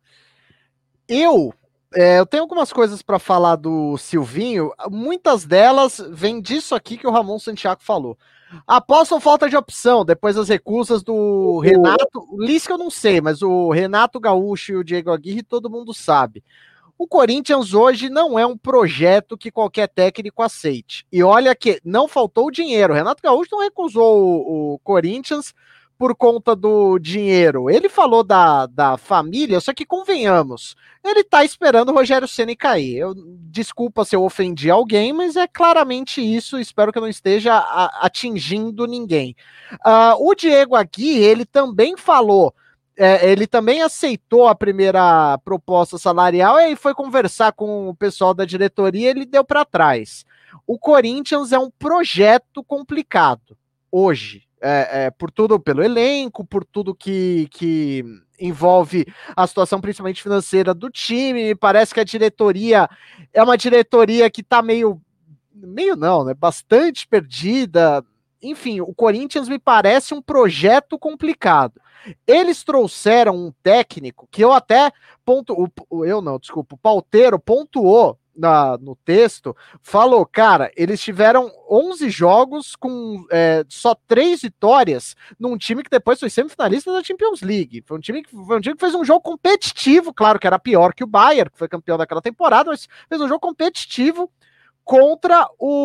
Eu... É, eu tenho algumas coisas para falar do Silvinho, muitas delas vêm disso aqui que o Ramon Santiago falou. Após a falta de opção, depois das recusas do Renato, o Lisca eu não sei, mas o Renato Gaúcho e o Diego Aguirre todo mundo sabe. O Corinthians hoje não é um projeto que qualquer técnico aceite. E olha que não faltou dinheiro, o Renato Gaúcho não recusou o, o Corinthians por conta do dinheiro. Ele falou da, da família, só que convenhamos, ele tá esperando o Rogério Ceni cair. Eu, desculpa se eu ofendi alguém, mas é claramente isso, espero que eu não esteja a, atingindo ninguém. Uh, o Diego Aguirre, ele também falou, é, ele também aceitou a primeira proposta salarial e aí foi conversar com o pessoal da diretoria e ele deu para trás. O Corinthians é um projeto complicado, hoje. É, é, por tudo, pelo elenco, por tudo que, que envolve a situação principalmente financeira do time, me parece que a diretoria é uma diretoria que tá meio, meio não, né, bastante perdida, enfim, o Corinthians me parece um projeto complicado. Eles trouxeram um técnico que eu até, ponto, o, eu não, desculpa, o Palteiro pontuou Na, no texto, falou, cara, eles tiveram onze jogos com é, só três vitórias num time que depois foi semifinalista da Champions League. Foi um time que, foi um time que fez um jogo competitivo, claro que era pior que o Bayern, que foi campeão daquela temporada, mas fez um jogo competitivo contra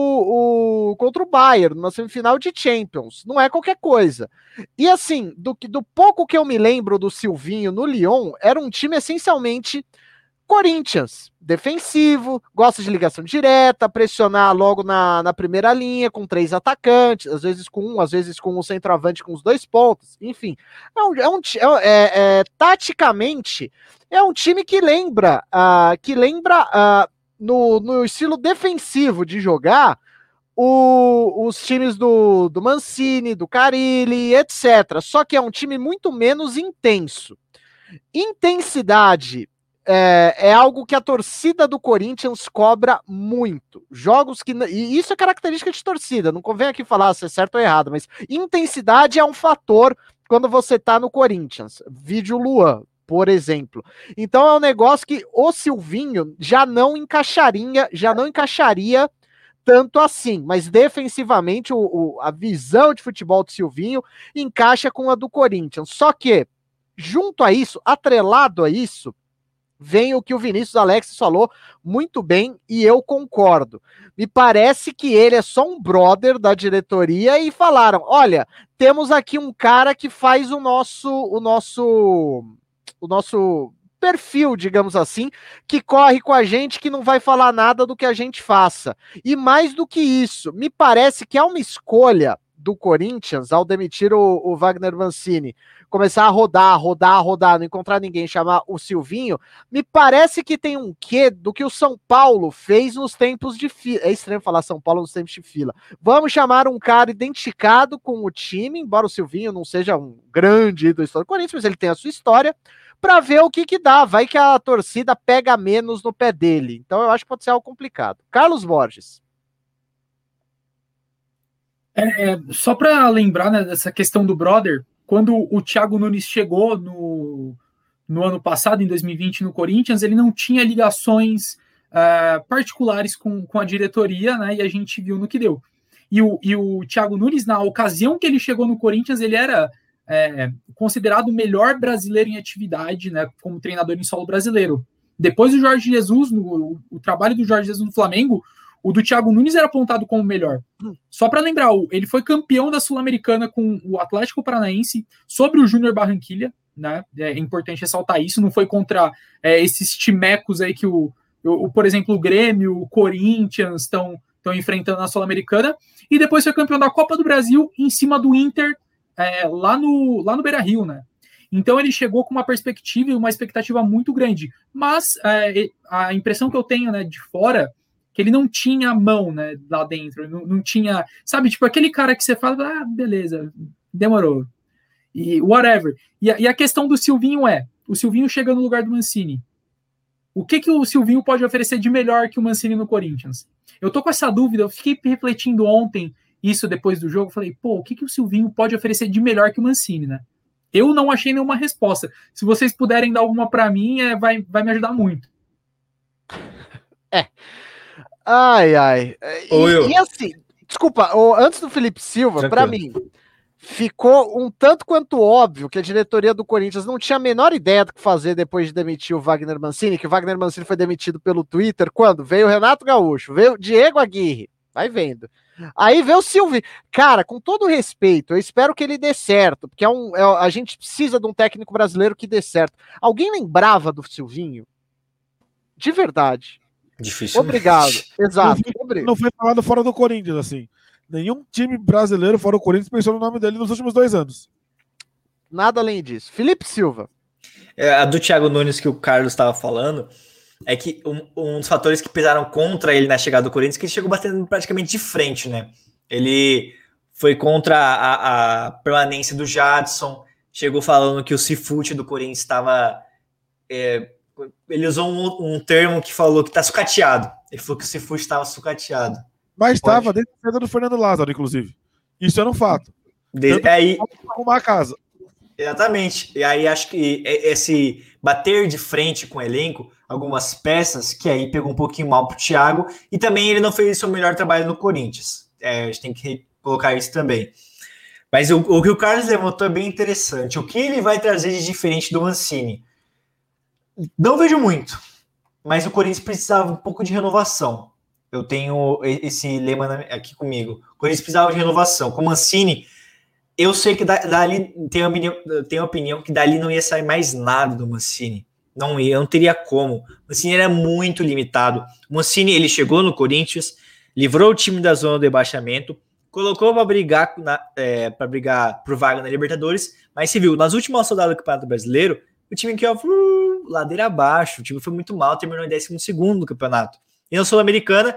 o, o, contra o Bayern, numa semifinal de Champions. Não é qualquer coisa. E assim, do, do pouco que eu me lembro do Silvinho no Lyon, era um time essencialmente Corinthians, defensivo, gosta de ligação direta, pressionar logo na, na primeira linha, com três atacantes, às vezes com um, às vezes com um centroavante com os dois pontos, enfim. É um, é um, é, é, taticamente, é um time que lembra, uh, que lembra uh, no, no estilo defensivo de jogar, O, os times do, do Mancini, do Carille, etcétera. Só que é um time muito menos intenso. Intensidade é, é algo que a torcida do Corinthians cobra muito. Jogos que... E isso é característica de torcida, não convém aqui falar se é certo ou errado, mas intensidade é um fator quando você tá no Corinthians. Vídeo Luan, por exemplo. Então é um negócio que o Silvinho já não encaixaria, já não encaixaria tanto assim, mas defensivamente o, o, a visão de futebol do Silvinho encaixa com a do Corinthians. Só que, junto a isso, atrelado a isso, vem o que o Vinícius Alex falou muito bem e eu concordo. Me parece que ele é só um brother da diretoria e falaram, olha, temos aqui um cara que faz o nosso o nosso o nosso perfil, digamos assim, que corre com a gente, que não vai falar nada do que a gente faça. E mais do que isso, me parece que é uma escolha do Corinthians, ao demitir o, o Wagner Mancini, começar a rodar, rodar, rodar, não encontrar ninguém, chamar o Silvinho, me parece que tem um quê do que o São Paulo fez nos tempos de fila. É estranho falar São Paulo nos tempos de fila. Vamos chamar um cara identificado com o time, embora o Silvinho não seja um grande ídolo da história do Corinthians, mas ele tem a sua história, para ver o que que dá. Vai que a torcida pega menos no pé dele. Então eu acho que pode ser algo complicado. Carlos Borges. É, é, só para lembrar, né, dessa questão do brother, quando o Thiago Nunes chegou no, no ano passado, em dois mil e vinte, no Corinthians, ele não tinha ligações uh, particulares com, com a diretoria, né, e a gente viu no que deu. E o, e o Thiago Nunes, na ocasião que ele chegou no Corinthians, ele era é, considerado o melhor brasileiro em atividade, né, como treinador em solo brasileiro. Depois do Jorge Jesus, no, o trabalho do Jorge Jesus no Flamengo, o do Thiago Nunes era apontado como o melhor. Só para lembrar, ele foi campeão da Sul-Americana com o Atlético Paranaense sobre o Júnior Barranquilla, né? É importante ressaltar isso, não foi contra é, esses timecos aí que, o, o, por exemplo, o Grêmio, o Corinthians estão enfrentando na Sul-Americana, e depois foi campeão da Copa do Brasil em cima do Inter, é, lá no, lá no Beira-Rio, né? Então ele chegou com uma perspectiva e uma expectativa muito grande, mas é, a impressão que eu tenho, né, de fora, que ele não tinha mão, né, lá dentro, não, não tinha, sabe, tipo, aquele cara que você fala, ah, beleza, demorou, e whatever. E a, e a questão do Silvinho é, o Silvinho chega no lugar do Mancini. O que que o Silvinho pode oferecer de melhor que o Mancini no Corinthians? Eu tô com essa dúvida, eu fiquei refletindo ontem, isso depois do jogo, falei, pô, o que que o Silvinho pode oferecer de melhor que o Mancini, né? Eu não achei nenhuma resposta. Se vocês puderem dar alguma para mim, é, vai, vai me ajudar muito. É. Ai, ai. E, e assim, desculpa, antes do Felipe Silva, para mim, ficou um tanto quanto óbvio que a diretoria do Corinthians não tinha a menor ideia do que fazer depois de demitir o Wagner Mancini, que o Wagner Mancini foi demitido pelo Twitter, quando veio o Renato Gaúcho, veio o Diego Aguirre, vai vendo. Aí veio o Silvinho. Cara, com todo respeito, eu espero que ele dê certo, porque é um, é, a gente precisa de um técnico brasileiro que dê certo. Alguém lembrava do Silvinho? De verdade. Difícil. Obrigado. Exato. Não foi, não foi falado fora do Corinthians, assim. Nenhum time brasileiro fora do Corinthians pensou no nome dele nos últimos dois anos. Nada além disso. Felipe Silva. É, a do Thiago Nunes que o Carlos estava falando é que um, um dos fatores que pesaram contra ele na chegada do Corinthians é que ele chegou batendo praticamente de frente, né? Ele foi contra a, a permanência do Jadson, chegou falando que o Cifute do Corinthians estava... É, ele usou um, um termo que falou que tá sucateado. Ele falou que o Cifute estava sucateado. Mas estava dentro da saída do Fernando Lázaro, inclusive. Isso era um fato. De, aí, arrumar a casa. Exatamente. E aí acho que esse bater de frente com o elenco, algumas peças, que aí pegou um pouquinho mal pro Thiago, e também ele não fez o seu melhor trabalho no Corinthians. É, a gente tem que colocar isso também. Mas o, o que o Carlos levantou é bem interessante. O que ele vai trazer de diferente do Mancini? Não vejo muito, mas o Corinthians precisava um pouco de renovação. Eu tenho esse lema aqui comigo. O Corinthians precisava de renovação. Com o Mancini, eu sei que dali tenho a opinião, tenho a opinião que dali não ia sair mais nada do Mancini. Não ia, não teria como. O Mancini era muito limitado. O Mancini, ele chegou no Corinthians, livrou o time da zona do rebaixamento, colocou para brigar é, para brigar pro vaga na Libertadores, mas você viu, nas últimas rodadas do Campeonato Brasileiro, o time que ó, uh, ladeira abaixo, o time foi muito mal, terminou em décimo segundo no campeonato. E na Sul-Americana,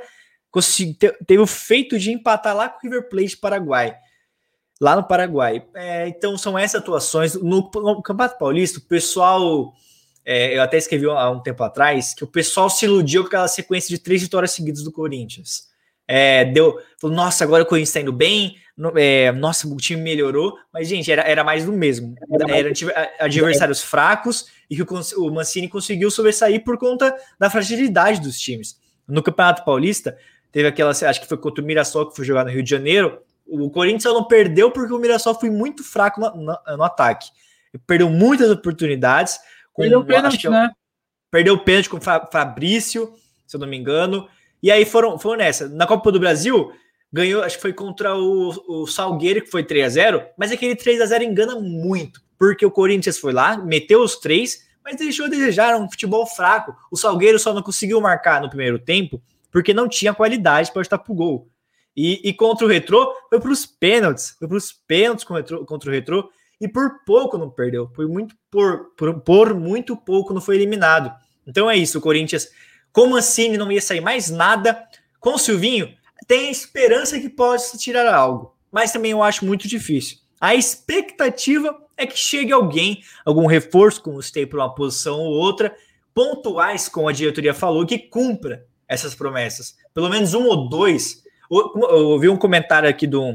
teve o feito de empatar lá com o River Plate Paraguai. Lá no Paraguai. É, então, são essas atuações. No, no Campeonato Paulista, o pessoal... É, eu até escrevi há um tempo atrás que o pessoal se iludiu com aquela sequência de três vitórias seguidas do Corinthians. É, deu, falou, nossa, agora o Corinthians está indo bem, no, é, nossa, o time melhorou, mas, gente, era, era mais do mesmo. Eram adversários fracos e que o, o Mancini conseguiu sobressair por conta da fragilidade dos times. No Campeonato Paulista, teve aquela, acho que foi contra o Mirassol, que foi jogar no Rio de Janeiro, o Corinthians só não perdeu porque o Mirassol foi muito fraco no, no, no ataque. Ele perdeu muitas oportunidades. Com, perdeu o pênalti, né? Perdeu o pênalti com o Fabrício, se eu não me engano. E aí foram, foram nessa. Na Copa do Brasil, ganhou, acho que foi contra o, o Salgueiro, que foi três a zero, mas aquele três a zero engana muito, porque o Corinthians foi lá, meteu os três, mas deixou a desejar, um futebol fraco. O Salgueiro só não conseguiu marcar no primeiro tempo, porque não tinha qualidade para estar pro gol. E, e contra o Retrô, foi para os pênaltis, foi para os pênaltis contra o Retrô, e por pouco não perdeu, por muito, por, por, por muito pouco não foi eliminado. Então é isso, o Corinthians, com o Mancini não ia sair mais nada, com o Silvinho, tem a esperança que possa tirar algo, mas também eu acho muito difícil. A expectativa é que chegue alguém, algum reforço, como se tem para uma posição ou outra, pontuais, como a diretoria falou, que cumpra essas promessas. Pelo menos um ou dois. Eu ouvi um comentário aqui do,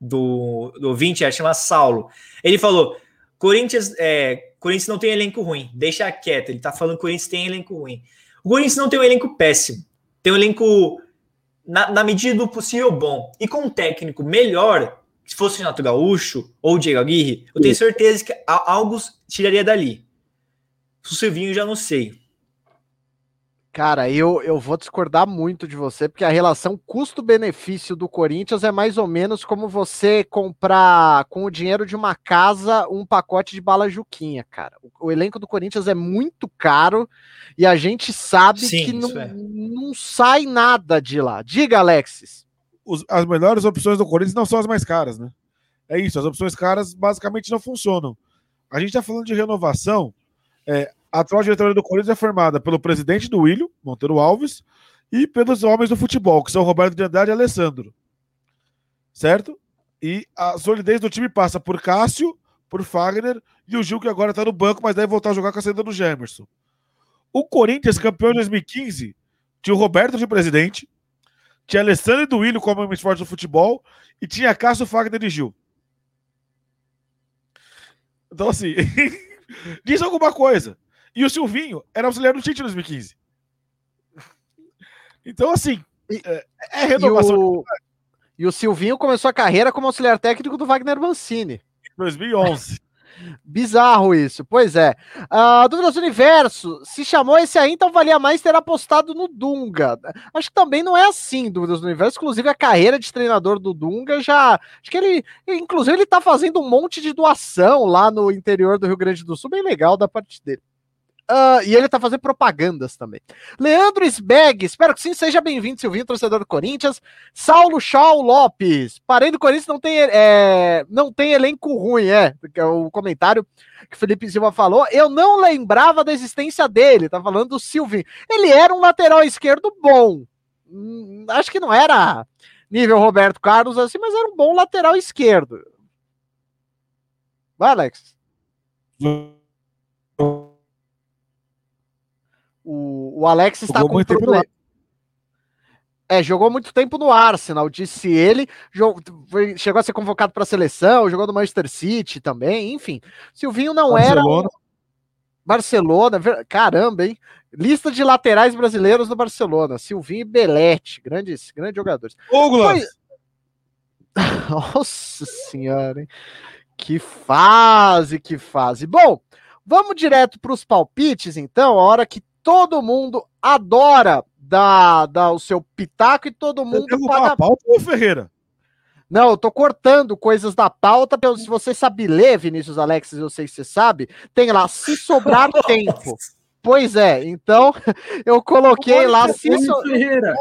do, do ouvinte, chama Saulo. Ele falou, Corinthians, é, Corinthians não tem elenco ruim, deixa quieto, ele tá falando que o Corinthians tem elenco ruim. O Corinthians não tem um elenco péssimo, tem um elenco, na, na medida do possível, bom. E com um técnico melhor, se fosse o Renato Gaúcho ou o Diego Aguirre, eu tenho certeza que algo tiraria dali. O Silvinho já não sei. Cara, eu, eu vou discordar muito de você, porque a relação custo-benefício do Corinthians é mais ou menos como você comprar com o dinheiro de uma casa um pacote de bala Juquinha, cara. O, o elenco do Corinthians é muito caro e a gente sabe Sim, que não, é. não sai nada de lá. Diga, Alexis. Os, as melhores opções do Corinthians não são as mais caras, né? É isso, as opções caras basicamente não funcionam. A gente tá falando de renovação, é, a atual diretoria do Corinthians é formada pelo presidente do Willio, Monteiro Alves, e pelos homens do futebol, que são Roberto de Andrade e Alessandro. Certo? E a solidez do time passa por Cássio, por Fagner e o Gil, que agora tá no banco, mas deve voltar a jogar com a saída do Gemerson. O Corinthians, campeão em dois mil e quinze, tinha o Roberto de presidente, tinha Alessandro e do Willio como homens fortes do futebol, e tinha Cássio, Fagner e Gil. Então, assim, diz alguma coisa. E o Silvinho era auxiliar do Tite em dois mil e quinze. Então, assim, é, é renovação. E o, e o Silvinho começou a carreira como auxiliar técnico do Wagner Mancini. Em dois mil e onze. Bizarro isso, pois é. Uh, Dúvidas do Universo, se chamou esse aí, então valia mais ter apostado no Dunga. Acho que também não é assim, Dúvidas do Universo. Inclusive, a carreira de treinador do Dunga já. Acho que ele. Inclusive, ele tá fazendo um monte de doação lá no interior do Rio Grande do Sul, bem legal da parte dele. Uh, e ele tá fazendo propagandas também. Leandro Sbeg, espero que sim, seja bem-vindo, Silvinho, torcedor do Corinthians. Saulo Shaw Lopes, parei do Corinthians, não tem, é, não tem elenco ruim, é, que é o comentário que o Felipe Silva falou. Eu não lembrava da existência dele, tá falando do Silvinho. Ele era um lateral esquerdo bom, hum, acho que não era nível Roberto Carlos assim, mas era um bom lateral esquerdo. Vai, Alex. O, o Alex está jogou com muito problema. tempo É, jogou muito tempo no Arsenal, disse ele. Jogou, foi, chegou a ser convocado para a seleção, jogou no Manchester City também, enfim. Silvinho não Barcelona. era. Barcelona, caramba, hein? Lista de laterais brasileiros no Barcelona. Silvinho e Belletti, grandes, grandes jogadores. Douglas! Foi... Nossa senhora, hein? Que fase, que fase. Bom, vamos direto para os palpites, então, a hora que todo mundo adora dar, dar o seu pitaco e todo mundo Você paga... a pauta, ô Ferreira? Não, eu tô cortando coisas da pauta, se você sabe ler, Vinícius Alexis, eu sei que você sabe, tem lá, se sobrar tempo. Pois é, então, eu coloquei lá, se so... Ferreira.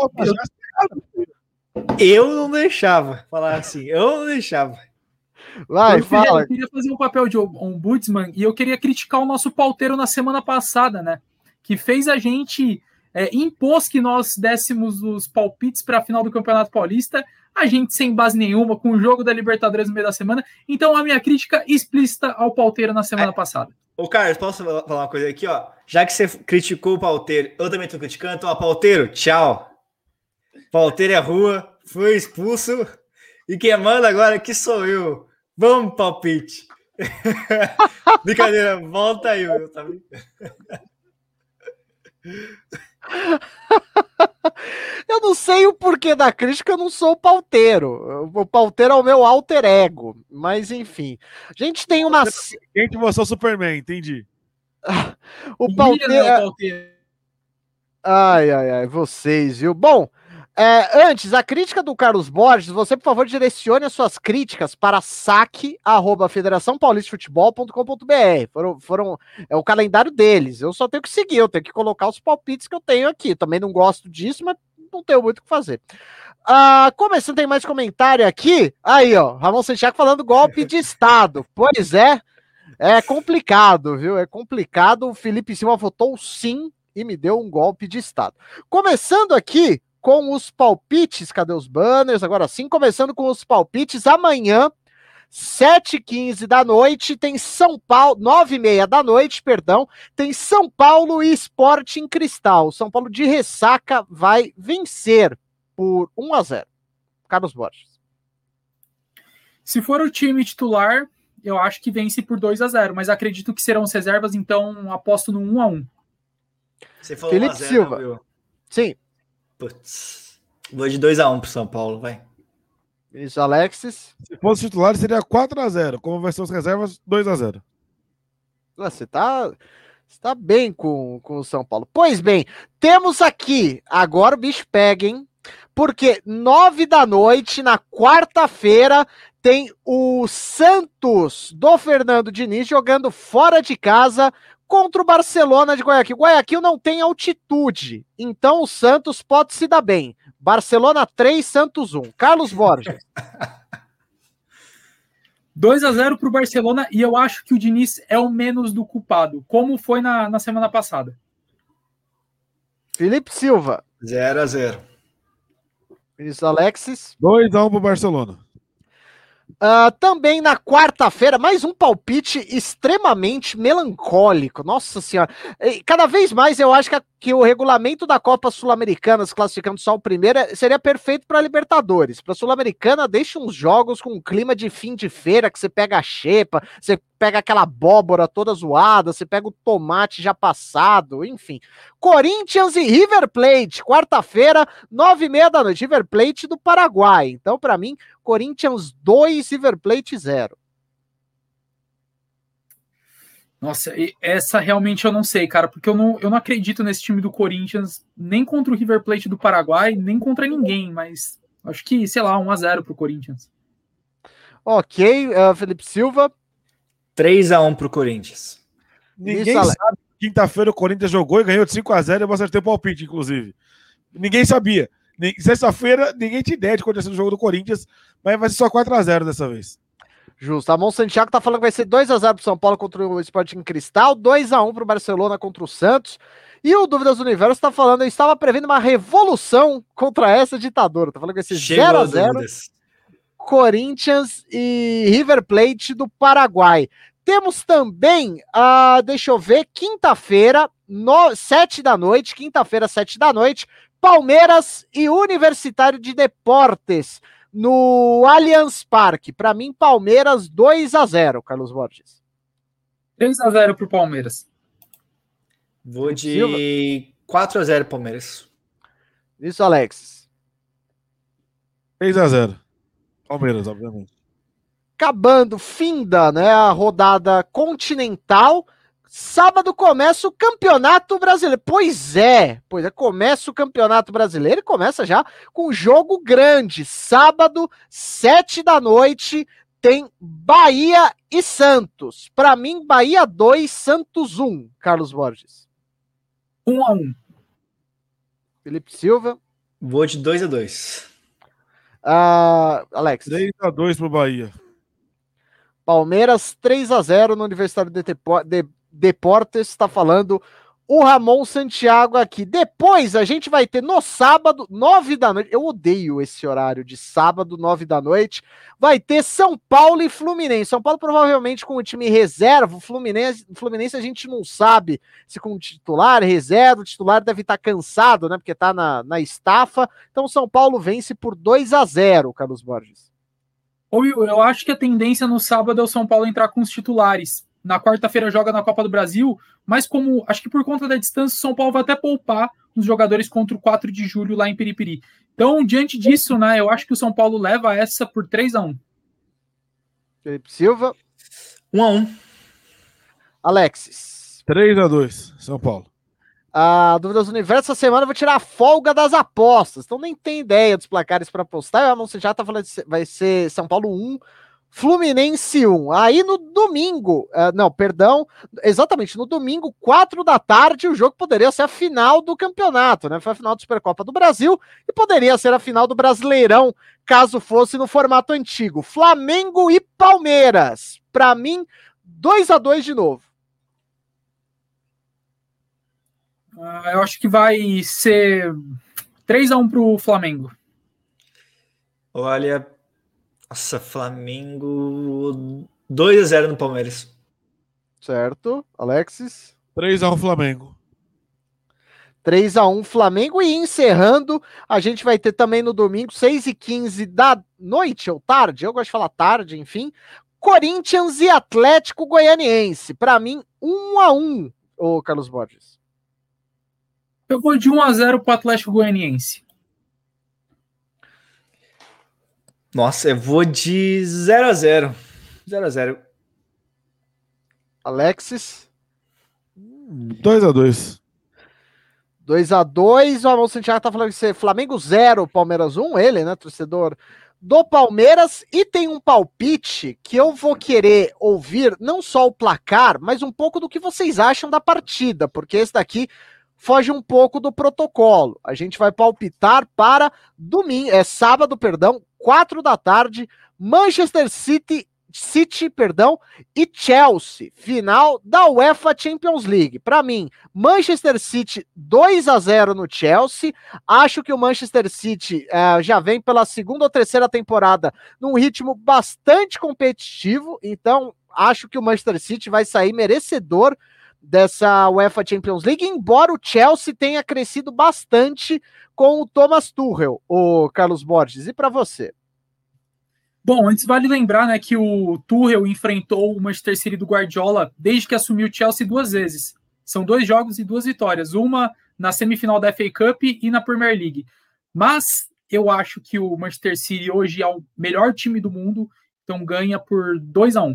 Eu não deixava, falar assim, eu não deixava. Vai, eu, fala. eu queria fazer um papel de ombudsman e eu queria criticar o nosso pauteiro na semana passada, né? Que fez a gente, é, impôs que nós dessemos os palpites para a final do Campeonato Paulista, a gente sem base nenhuma, com o jogo da Libertadores no meio da semana. Então, a minha crítica explícita ao pauteiro na semana é. passada. Ô, Carlos, posso falar uma coisa aqui, ó? Já que você criticou o pauteiro, eu também tô criticando, então, ó, pauteiro, tchau. Pauteiro é rua, foi expulso, e quem manda agora aqui sou eu. Vamos, palpite. Brincadeira, volta aí, meu, tá vendo? Eu não sei o porquê da crítica, eu não sou o pauteiro. O pauteiro é o meu alter ego. Mas, enfim. A gente tem uma... Quem que você é o Superman, entendi. o pauteiro... Ai, ai, ai, vocês, viu? Bom, é, antes, a crítica do Carlos Borges, você, por favor, direcione as suas críticas para saque arroba federação paulista futebol ponto com ponto br. Foram, foram, é o calendário deles. Eu só tenho que seguir, eu tenho que colocar os palpites que eu tenho aqui. Também não gosto disso, mas não tenho muito o que fazer. Ah, começando, tem mais comentário aqui. Aí, ó, Ramon Santiago falando golpe de Estado. Pois é, é complicado, viu? É complicado. O Felipe Silva votou sim e me deu um golpe de Estado. Começando aqui com os palpites, cadê os banners? Agora sim, começando com os palpites, amanhã, sete e quinze da noite, tem São Paulo, nove e meia da noite, perdão, tem São Paulo e Sporting Cristal. São Paulo de ressaca vai vencer por um a zero. Carlos Borges. Se for o time titular, eu acho que vence por dois a zero, mas acredito que serão as reservas, então aposto no um a um. Você falou Felipe um a zero, Silva. né, Will? Sim. Putz. Vou de dois a um pro São Paulo, vai. Isso, Alexis. Se fosse titular, seria quatro a zero. Como vai ser as reservas, dois a zero. Você tá, você tá bem com, com o São Paulo. Pois bem, temos aqui, agora o bicho pega, hein? Porque nove da noite, na quarta-feira, tem o Santos do Fernando Diniz jogando fora de casa contra o Barcelona de Guayaquil. Guayaquil não tem altitude, então o Santos pode se dar bem. Barcelona três, Santos um. Carlos Borges. dois a zero para o Barcelona, e eu acho que o Diniz é o menos do culpado, como foi na, na semana passada. Felipe Silva. zero a zero. Isso, Alexis. dois a um pro Barcelona. Uh, também na quarta-feira, mais um palpite extremamente melancólico. Nossa senhora. E cada vez mais eu acho que, a, que o regulamento da Copa Sul-Americana, classificando só o primeiro, seria perfeito para Libertadores. Para Sul-Americana, deixa uns jogos com um clima de fim de feira, que você pega a xepa, você pega aquela abóbora toda zoada, você pega o tomate já passado, enfim. Corinthians e River Plate, quarta-feira, nove e meia da noite. River Plate do Paraguai. Então, para mim, Corinthians dois, River Plate zero. Nossa, essa realmente eu não sei, cara, porque eu não, eu não acredito nesse time do Corinthians, nem contra o River Plate do Paraguai, nem contra ninguém, mas acho que, sei lá, um a zero pro Corinthians. Ok, uh, Felipe Silva. três a um pro Corinthians. Ninguém Isso, sabe que quinta-feira o Corinthians jogou e ganhou de cinco a zero e eu acertei o palpite, inclusive. Ninguém sabia. Sexta-feira, ninguém tinha ideia de quando ia ser o jogo do Corinthians, mas vai ser só quatro a zero dessa vez. Justo. Ramon Santiago tá falando que vai ser dois a zero pro São Paulo contra o Sporting Cristal, dois a um pro Barcelona contra o Santos. E o Dúvidas do Universo tá falando, eu estava prevendo uma revolução contra essa ditadura. Tá falando que vai ser zero a zero Corinthians e River Plate do Paraguai. Temos também, uh, deixa eu ver, quinta-feira, sete da noite, quinta-feira, sete da noite, Palmeiras e Universitário de Deportes no Allianz Parque. Para mim, Palmeiras dois a zero, Carlos Borges. três a zero pro Palmeiras. Vou de quatro a zero Palmeiras. Isso, Alex. três a zero. Palmeiras, obviamente. Acabando, finda, né, a rodada continental. Sábado começa o Campeonato Brasileiro. Pois é, pois é, começa o Campeonato Brasileiro e começa já com um jogo grande. Sábado, sete da noite, tem Bahia e Santos. Para mim, Bahia dois, Santos um. Carlos Borges. um a um. Felipe Silva. Vou de dois a dois. Uh, Alex. três a dois pro Bahia. Palmeiras três a zero no Universitário de, Depo de Deportes, está falando o Ramon Santiago aqui. Depois a gente vai ter no sábado, nove da noite, eu odeio esse horário de sábado, nove da noite, vai ter São Paulo e Fluminense. São Paulo provavelmente com o time reserva, o Fluminense, Fluminense a gente não sabe se com o titular, reserva, o titular deve estar cansado, né, porque está na, na estafa, então São Paulo vence por dois a zero, Carlos Borges. Ô, Will, eu acho que a tendência no sábado é o São Paulo entrar com os titulares. Na quarta-feira joga na Copa do Brasil, mas como, acho que por conta da distância, o São Paulo vai até poupar os jogadores contra o quatro de julho lá em Piripiri. Então, diante disso, né, eu acho que o São Paulo leva essa por três a um. Felipe Silva. um a um. Alexis. três a dois, São Paulo. A Dúvidas do Universo, essa semana eu vou tirar a folga das apostas, então nem tem ideia dos placares para apostar. Você já tá falando que vai ser São Paulo um, Fluminense um. Aí no domingo, uh, não, perdão, exatamente, no domingo, quatro da tarde, o jogo poderia ser a final do campeonato, né? Foi a final da Supercopa do Brasil e poderia ser a final do Brasileirão, caso fosse no formato antigo. Flamengo e Palmeiras. Para mim, dois a dois de novo. Uh, eu acho que vai ser três a um pro Flamengo. Olha, nossa, Flamengo dois a zero no Palmeiras. Certo, Alexis. três a um Flamengo. três a um Flamengo. E encerrando, a gente vai ter também no domingo, seis e quinze da noite ou tarde, eu gosto de falar tarde, enfim, Corinthians e Atlético Goianiense. Para mim, um a um, ô Carlos Borges. Eu vou de um a zero pro Atlético Goianiense. Nossa, eu vou de zero a zero. zero a zero. Alexis? dois a dois. dois a dois. O Ramon Santiago tá falando que você Flamengo zero, Palmeiras um, ele, né, torcedor do Palmeiras. E tem um palpite que eu vou querer ouvir, não só o placar, mas um pouco do que vocês acham da partida, porque esse daqui foge um pouco do protocolo. A gente vai palpitar para domingo, é sábado, perdão, quatro da tarde, Manchester City, City, perdão, e Chelsea, final da UEFA Champions League. Para mim, Manchester City dois a zero no Chelsea. Acho que o Manchester City uh, já vem pela segunda ou terceira temporada num ritmo bastante competitivo, então acho que o Manchester City vai sair merecedor dessa UEFA Champions League, embora o Chelsea tenha crescido bastante com o Thomas Tuchel, o Carlos Borges. E para você? Bom, antes vale lembrar, né, que o Tuchel enfrentou o Manchester City do Guardiola desde que assumiu o Chelsea duas vezes. São dois jogos e duas vitórias, uma na semifinal da F A Cup e na Premier League. Mas eu acho que o Manchester City hoje é o melhor time do mundo, então ganha por dois a um.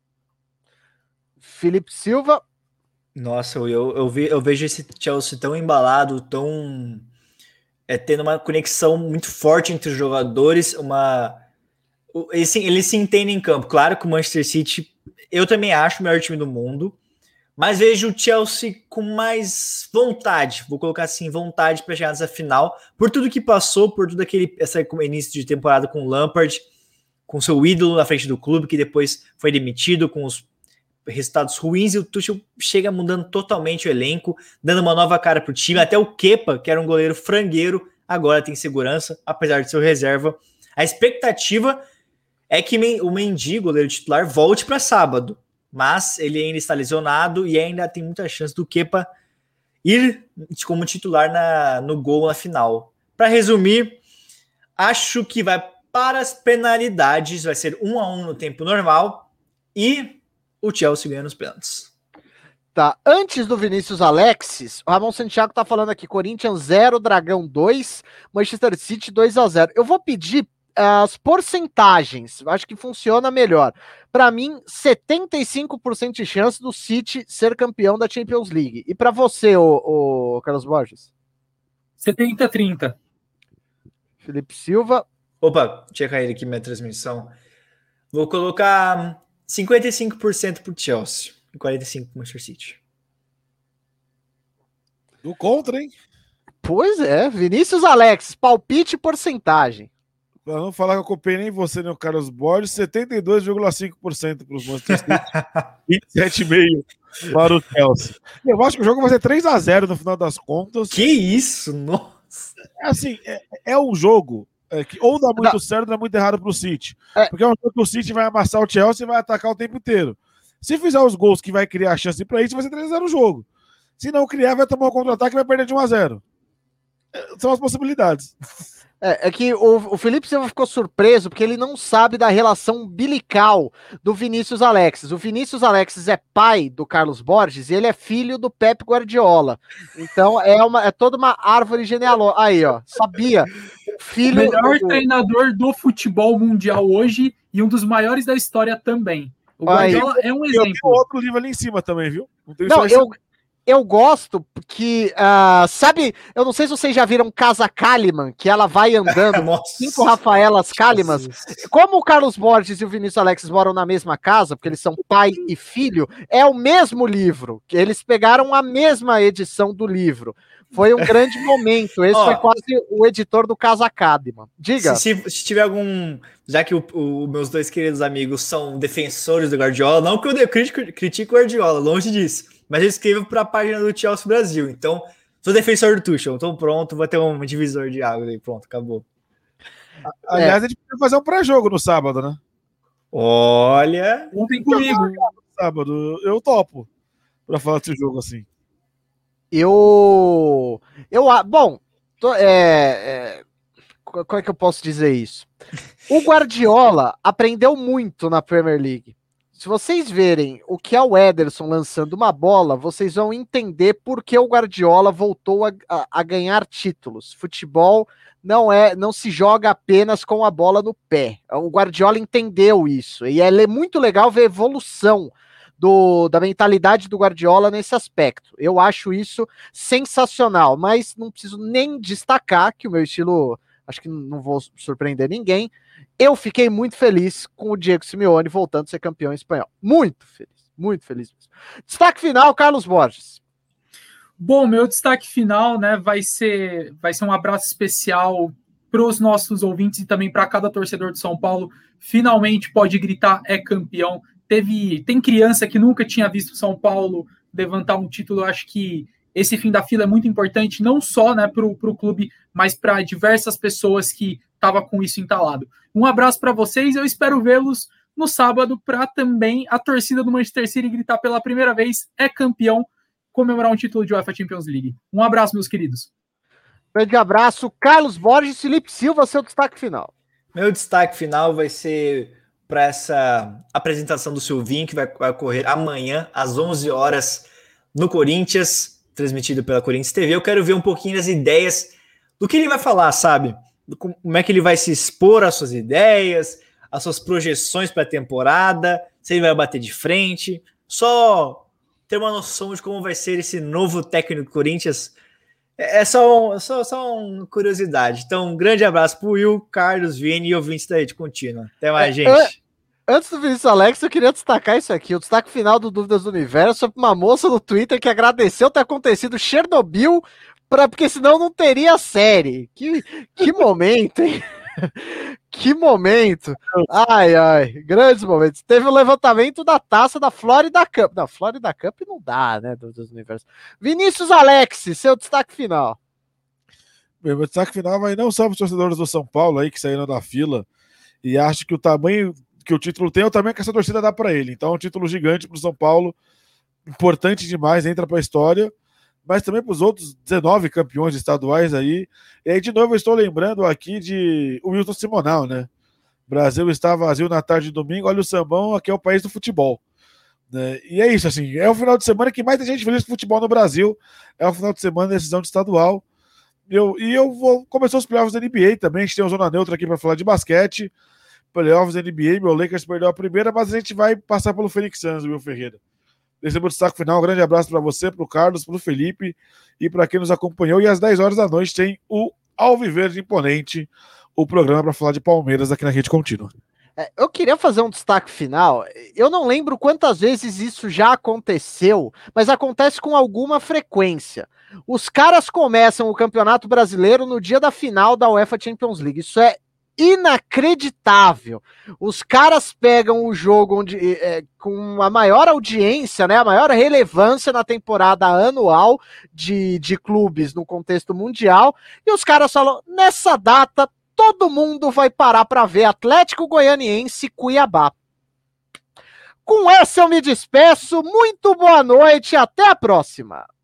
Felipe Silva? Nossa, eu, eu, ve, eu vejo esse Chelsea tão embalado, tão é, tendo uma conexão muito forte entre os jogadores, uma eles, eles se entendem em campo. Claro que o Manchester City, eu também acho o melhor time do mundo, mas vejo o Chelsea com mais vontade, vou colocar assim, vontade para chegar nessa final, por tudo que passou, por tudo aquele esse início de temporada com o Lampard, com seu ídolo na frente do clube, que depois foi demitido, com os resultados ruins, e o Tuchel chega mudando totalmente o elenco, dando uma nova cara pro time. Até o Kepa, que era um goleiro frangueiro, agora tem segurança, apesar de ser reserva. A expectativa é que o Mendy, goleiro titular, volte para sábado, mas ele ainda está lesionado e ainda tem muita chance do Kepa ir como titular na, no gol na final. Para resumir, acho que vai para as penalidades, vai ser um a um no tempo normal e o Chelsea ganha nos pênaltis. Tá, antes do Vinícius Alexis, o Ramon Santiago tá falando aqui, Corinthians zero, Dragão dois, Manchester City dois a zero. Eu vou pedir as porcentagens, acho que funciona melhor. Para mim, setenta e cinco por cento de chance do City ser campeão da Champions League. E para você, o, o Carlos Borges? setenta a trinta. Felipe Silva. Opa, tinha caído aqui minha transmissão. Vou colocar cinquenta e cinco por cento pro Chelsea e quarenta e cinco por cento pro Manchester City. Do contra, hein? Pois é, Vinícius Alexis, palpite e porcentagem. Pra não falar que eu copiei nem você nem o Carlos Borges, setenta e dois vírgula cinco por cento para os Manchester City, vinte e sete vírgula cinco por cento para o Chelsea. Eu acho que o jogo vai ser três a zero no final das contas. Que isso? Nossa! É assim, é, é um jogo é, que ou dá muito não. certo ou dá muito errado para o City. É. Porque é um jogo que o City vai amassar o Chelsea e vai atacar o tempo inteiro. Se fizer os gols que vai criar a chance para isso, vai ser três a zero o jogo. Se não criar, vai tomar um contra-ataque e vai perder de um a zero. São as possibilidades. É, é que o, o Felipe Silva ficou surpreso porque ele não sabe da relação umbilical do Vinícius Alexis. O Vinícius Alexis é pai do Carlos Borges e ele é filho do Pep Guardiola. Então é, uma, é toda uma árvore genealógica. Aí, ó, sabia. Filho o melhor do... treinador do futebol mundial hoje e um dos maiores da história também. O Guardiola aí, é um eu exemplo. tenho outro livro ali em cima também, viu? Não, não eu... Eu gosto porque, uh, sabe, eu não sei se vocês já viram Casa Kalimann, que ela vai andando, cinco Rafaelas Kalimann. Como o Carlos Borges e o Vinícius Alexis moram na mesma casa, porque eles são pai e filho, é o mesmo livro, que eles pegaram a mesma edição do livro. Foi um grande momento, esse oh, foi quase o editor do Casa Kalimann. Diga. Se, se, se tiver algum, já que os meus dois queridos amigos são defensores do Guardiola, não que eu critico, critico o Guardiola, longe disso. Mas eu escrevo para a página do Chelsea Brasil. Então, sou defensor do Tuchel. Então, pronto, vou ter um divisor de água aí. Pronto, acabou. Aliás, é. a gente precisa fazer um pré-jogo no sábado, né? Olha. Ontem comigo. No sábado, eu topo para falar desse jogo assim. Eu. eu bom, tô, é, é, como é que eu posso dizer isso? O Guardiola aprendeu muito na Premier League. Se vocês verem o que é o Ederson lançando uma bola, vocês vão entender por que o Guardiola voltou a, a, a ganhar títulos. Futebol não é, não se joga apenas com a bola no pé. O Guardiola entendeu isso. E é muito legal ver a evolução do, da mentalidade do Guardiola nesse aspecto. Eu acho isso sensacional, mas não preciso nem destacar que o meu estilo, acho que não vou surpreender ninguém, eu fiquei muito feliz com o Diego Simeone voltando a ser campeão espanhol. Muito feliz, muito feliz mesmo. Destaque final, Carlos Borges. Bom, meu destaque final, né, vai ser, vai ser um abraço especial para os nossos ouvintes e também para cada torcedor de São Paulo. Finalmente pode gritar é campeão. Teve, tem criança que nunca tinha visto São Paulo levantar um título. Eu acho que esse fim da fila é muito importante, não só, né, para o clube, mas para diversas pessoas que estavam com isso entalado. Um abraço para vocês, eu espero vê-los no sábado para também a torcida do Manchester City gritar pela primeira vez, é campeão, comemorar um título de UEFA Champions League. Um abraço, meus queridos. Grande abraço, Carlos Borges, Felipe Silva, seu destaque final. Meu destaque final vai ser para essa apresentação do Silvinho, que vai, vai ocorrer amanhã, às onze horas, no Corinthians, transmitido pela Corinthians T V. Eu quero ver um pouquinho das ideias do que ele vai falar, sabe? Como é que ele vai se expor às suas ideias, às suas projeções para a temporada, se ele vai bater de frente, só ter uma noção de como vai ser esse novo técnico do Corinthians. É só, só, só uma curiosidade. Então, um grande abraço para o Will, Carlos, Vini e ouvintes da Rede Contínua. Até mais, é, gente. Antes do Vinícius Alex, eu queria destacar isso aqui. O destaque final do Dúvidas do Universo sobre uma moça no Twitter que agradeceu ter acontecido Chernobyl, pra, porque senão não teria série. Que, que momento, hein? Que momento. Ai, ai. Grandes momentos. Teve o levantamento da taça da Florida Cup. Não, Florida Cup não dá, né? Dúvidas do Universo. Vinícius Alex, seu destaque final. Meu, meu destaque final vai não só para os torcedores do São Paulo aí que saíram da fila e acham que o tamanho que o título tem é o tamanho que essa torcida dá para ele. Então é um título gigante para o São Paulo, importante demais, entra para a história, mas também para os outros dezenove campeões estaduais aí. E aí, de novo, eu estou lembrando aqui de o Wilton Simonal, né? Brasil está vazio na tarde de domingo, olha o sambão, aqui é o país do futebol. Né? E é isso, assim, é o final de semana que mais tem gente feliz com futebol no Brasil, é o final de semana da decisão de estadual. Eu, e eu vou começar os playoffs da N B A também, a gente tem uma zona neutra aqui para falar de basquete. Playoffs da N B A, meu Lakers perdeu a primeira, mas a gente vai passar pelo Phoenix Suns, Will Ferreira. Esse é o meu destaque final, um grande abraço para você, para o Carlos, para o Felipe e para quem nos acompanhou. E às dez horas da noite tem o Alviverde Imponente, o programa para falar de Palmeiras aqui na Rede Contínua. É, eu queria fazer um destaque final. Eu não lembro quantas vezes isso já aconteceu, mas acontece com alguma frequência. Os caras começam o Campeonato Brasileiro no dia da final da UEFA Champions League. Isso é inacreditável. Os caras pegam o jogo onde, é, com a maior audiência, né, a maior relevância na temporada anual de, de clubes no contexto mundial, e os caras falam, nessa data, todo mundo vai parar para ver Atlético Goianiense e Cuiabá. Com essa eu me despeço, muito boa noite, até a próxima!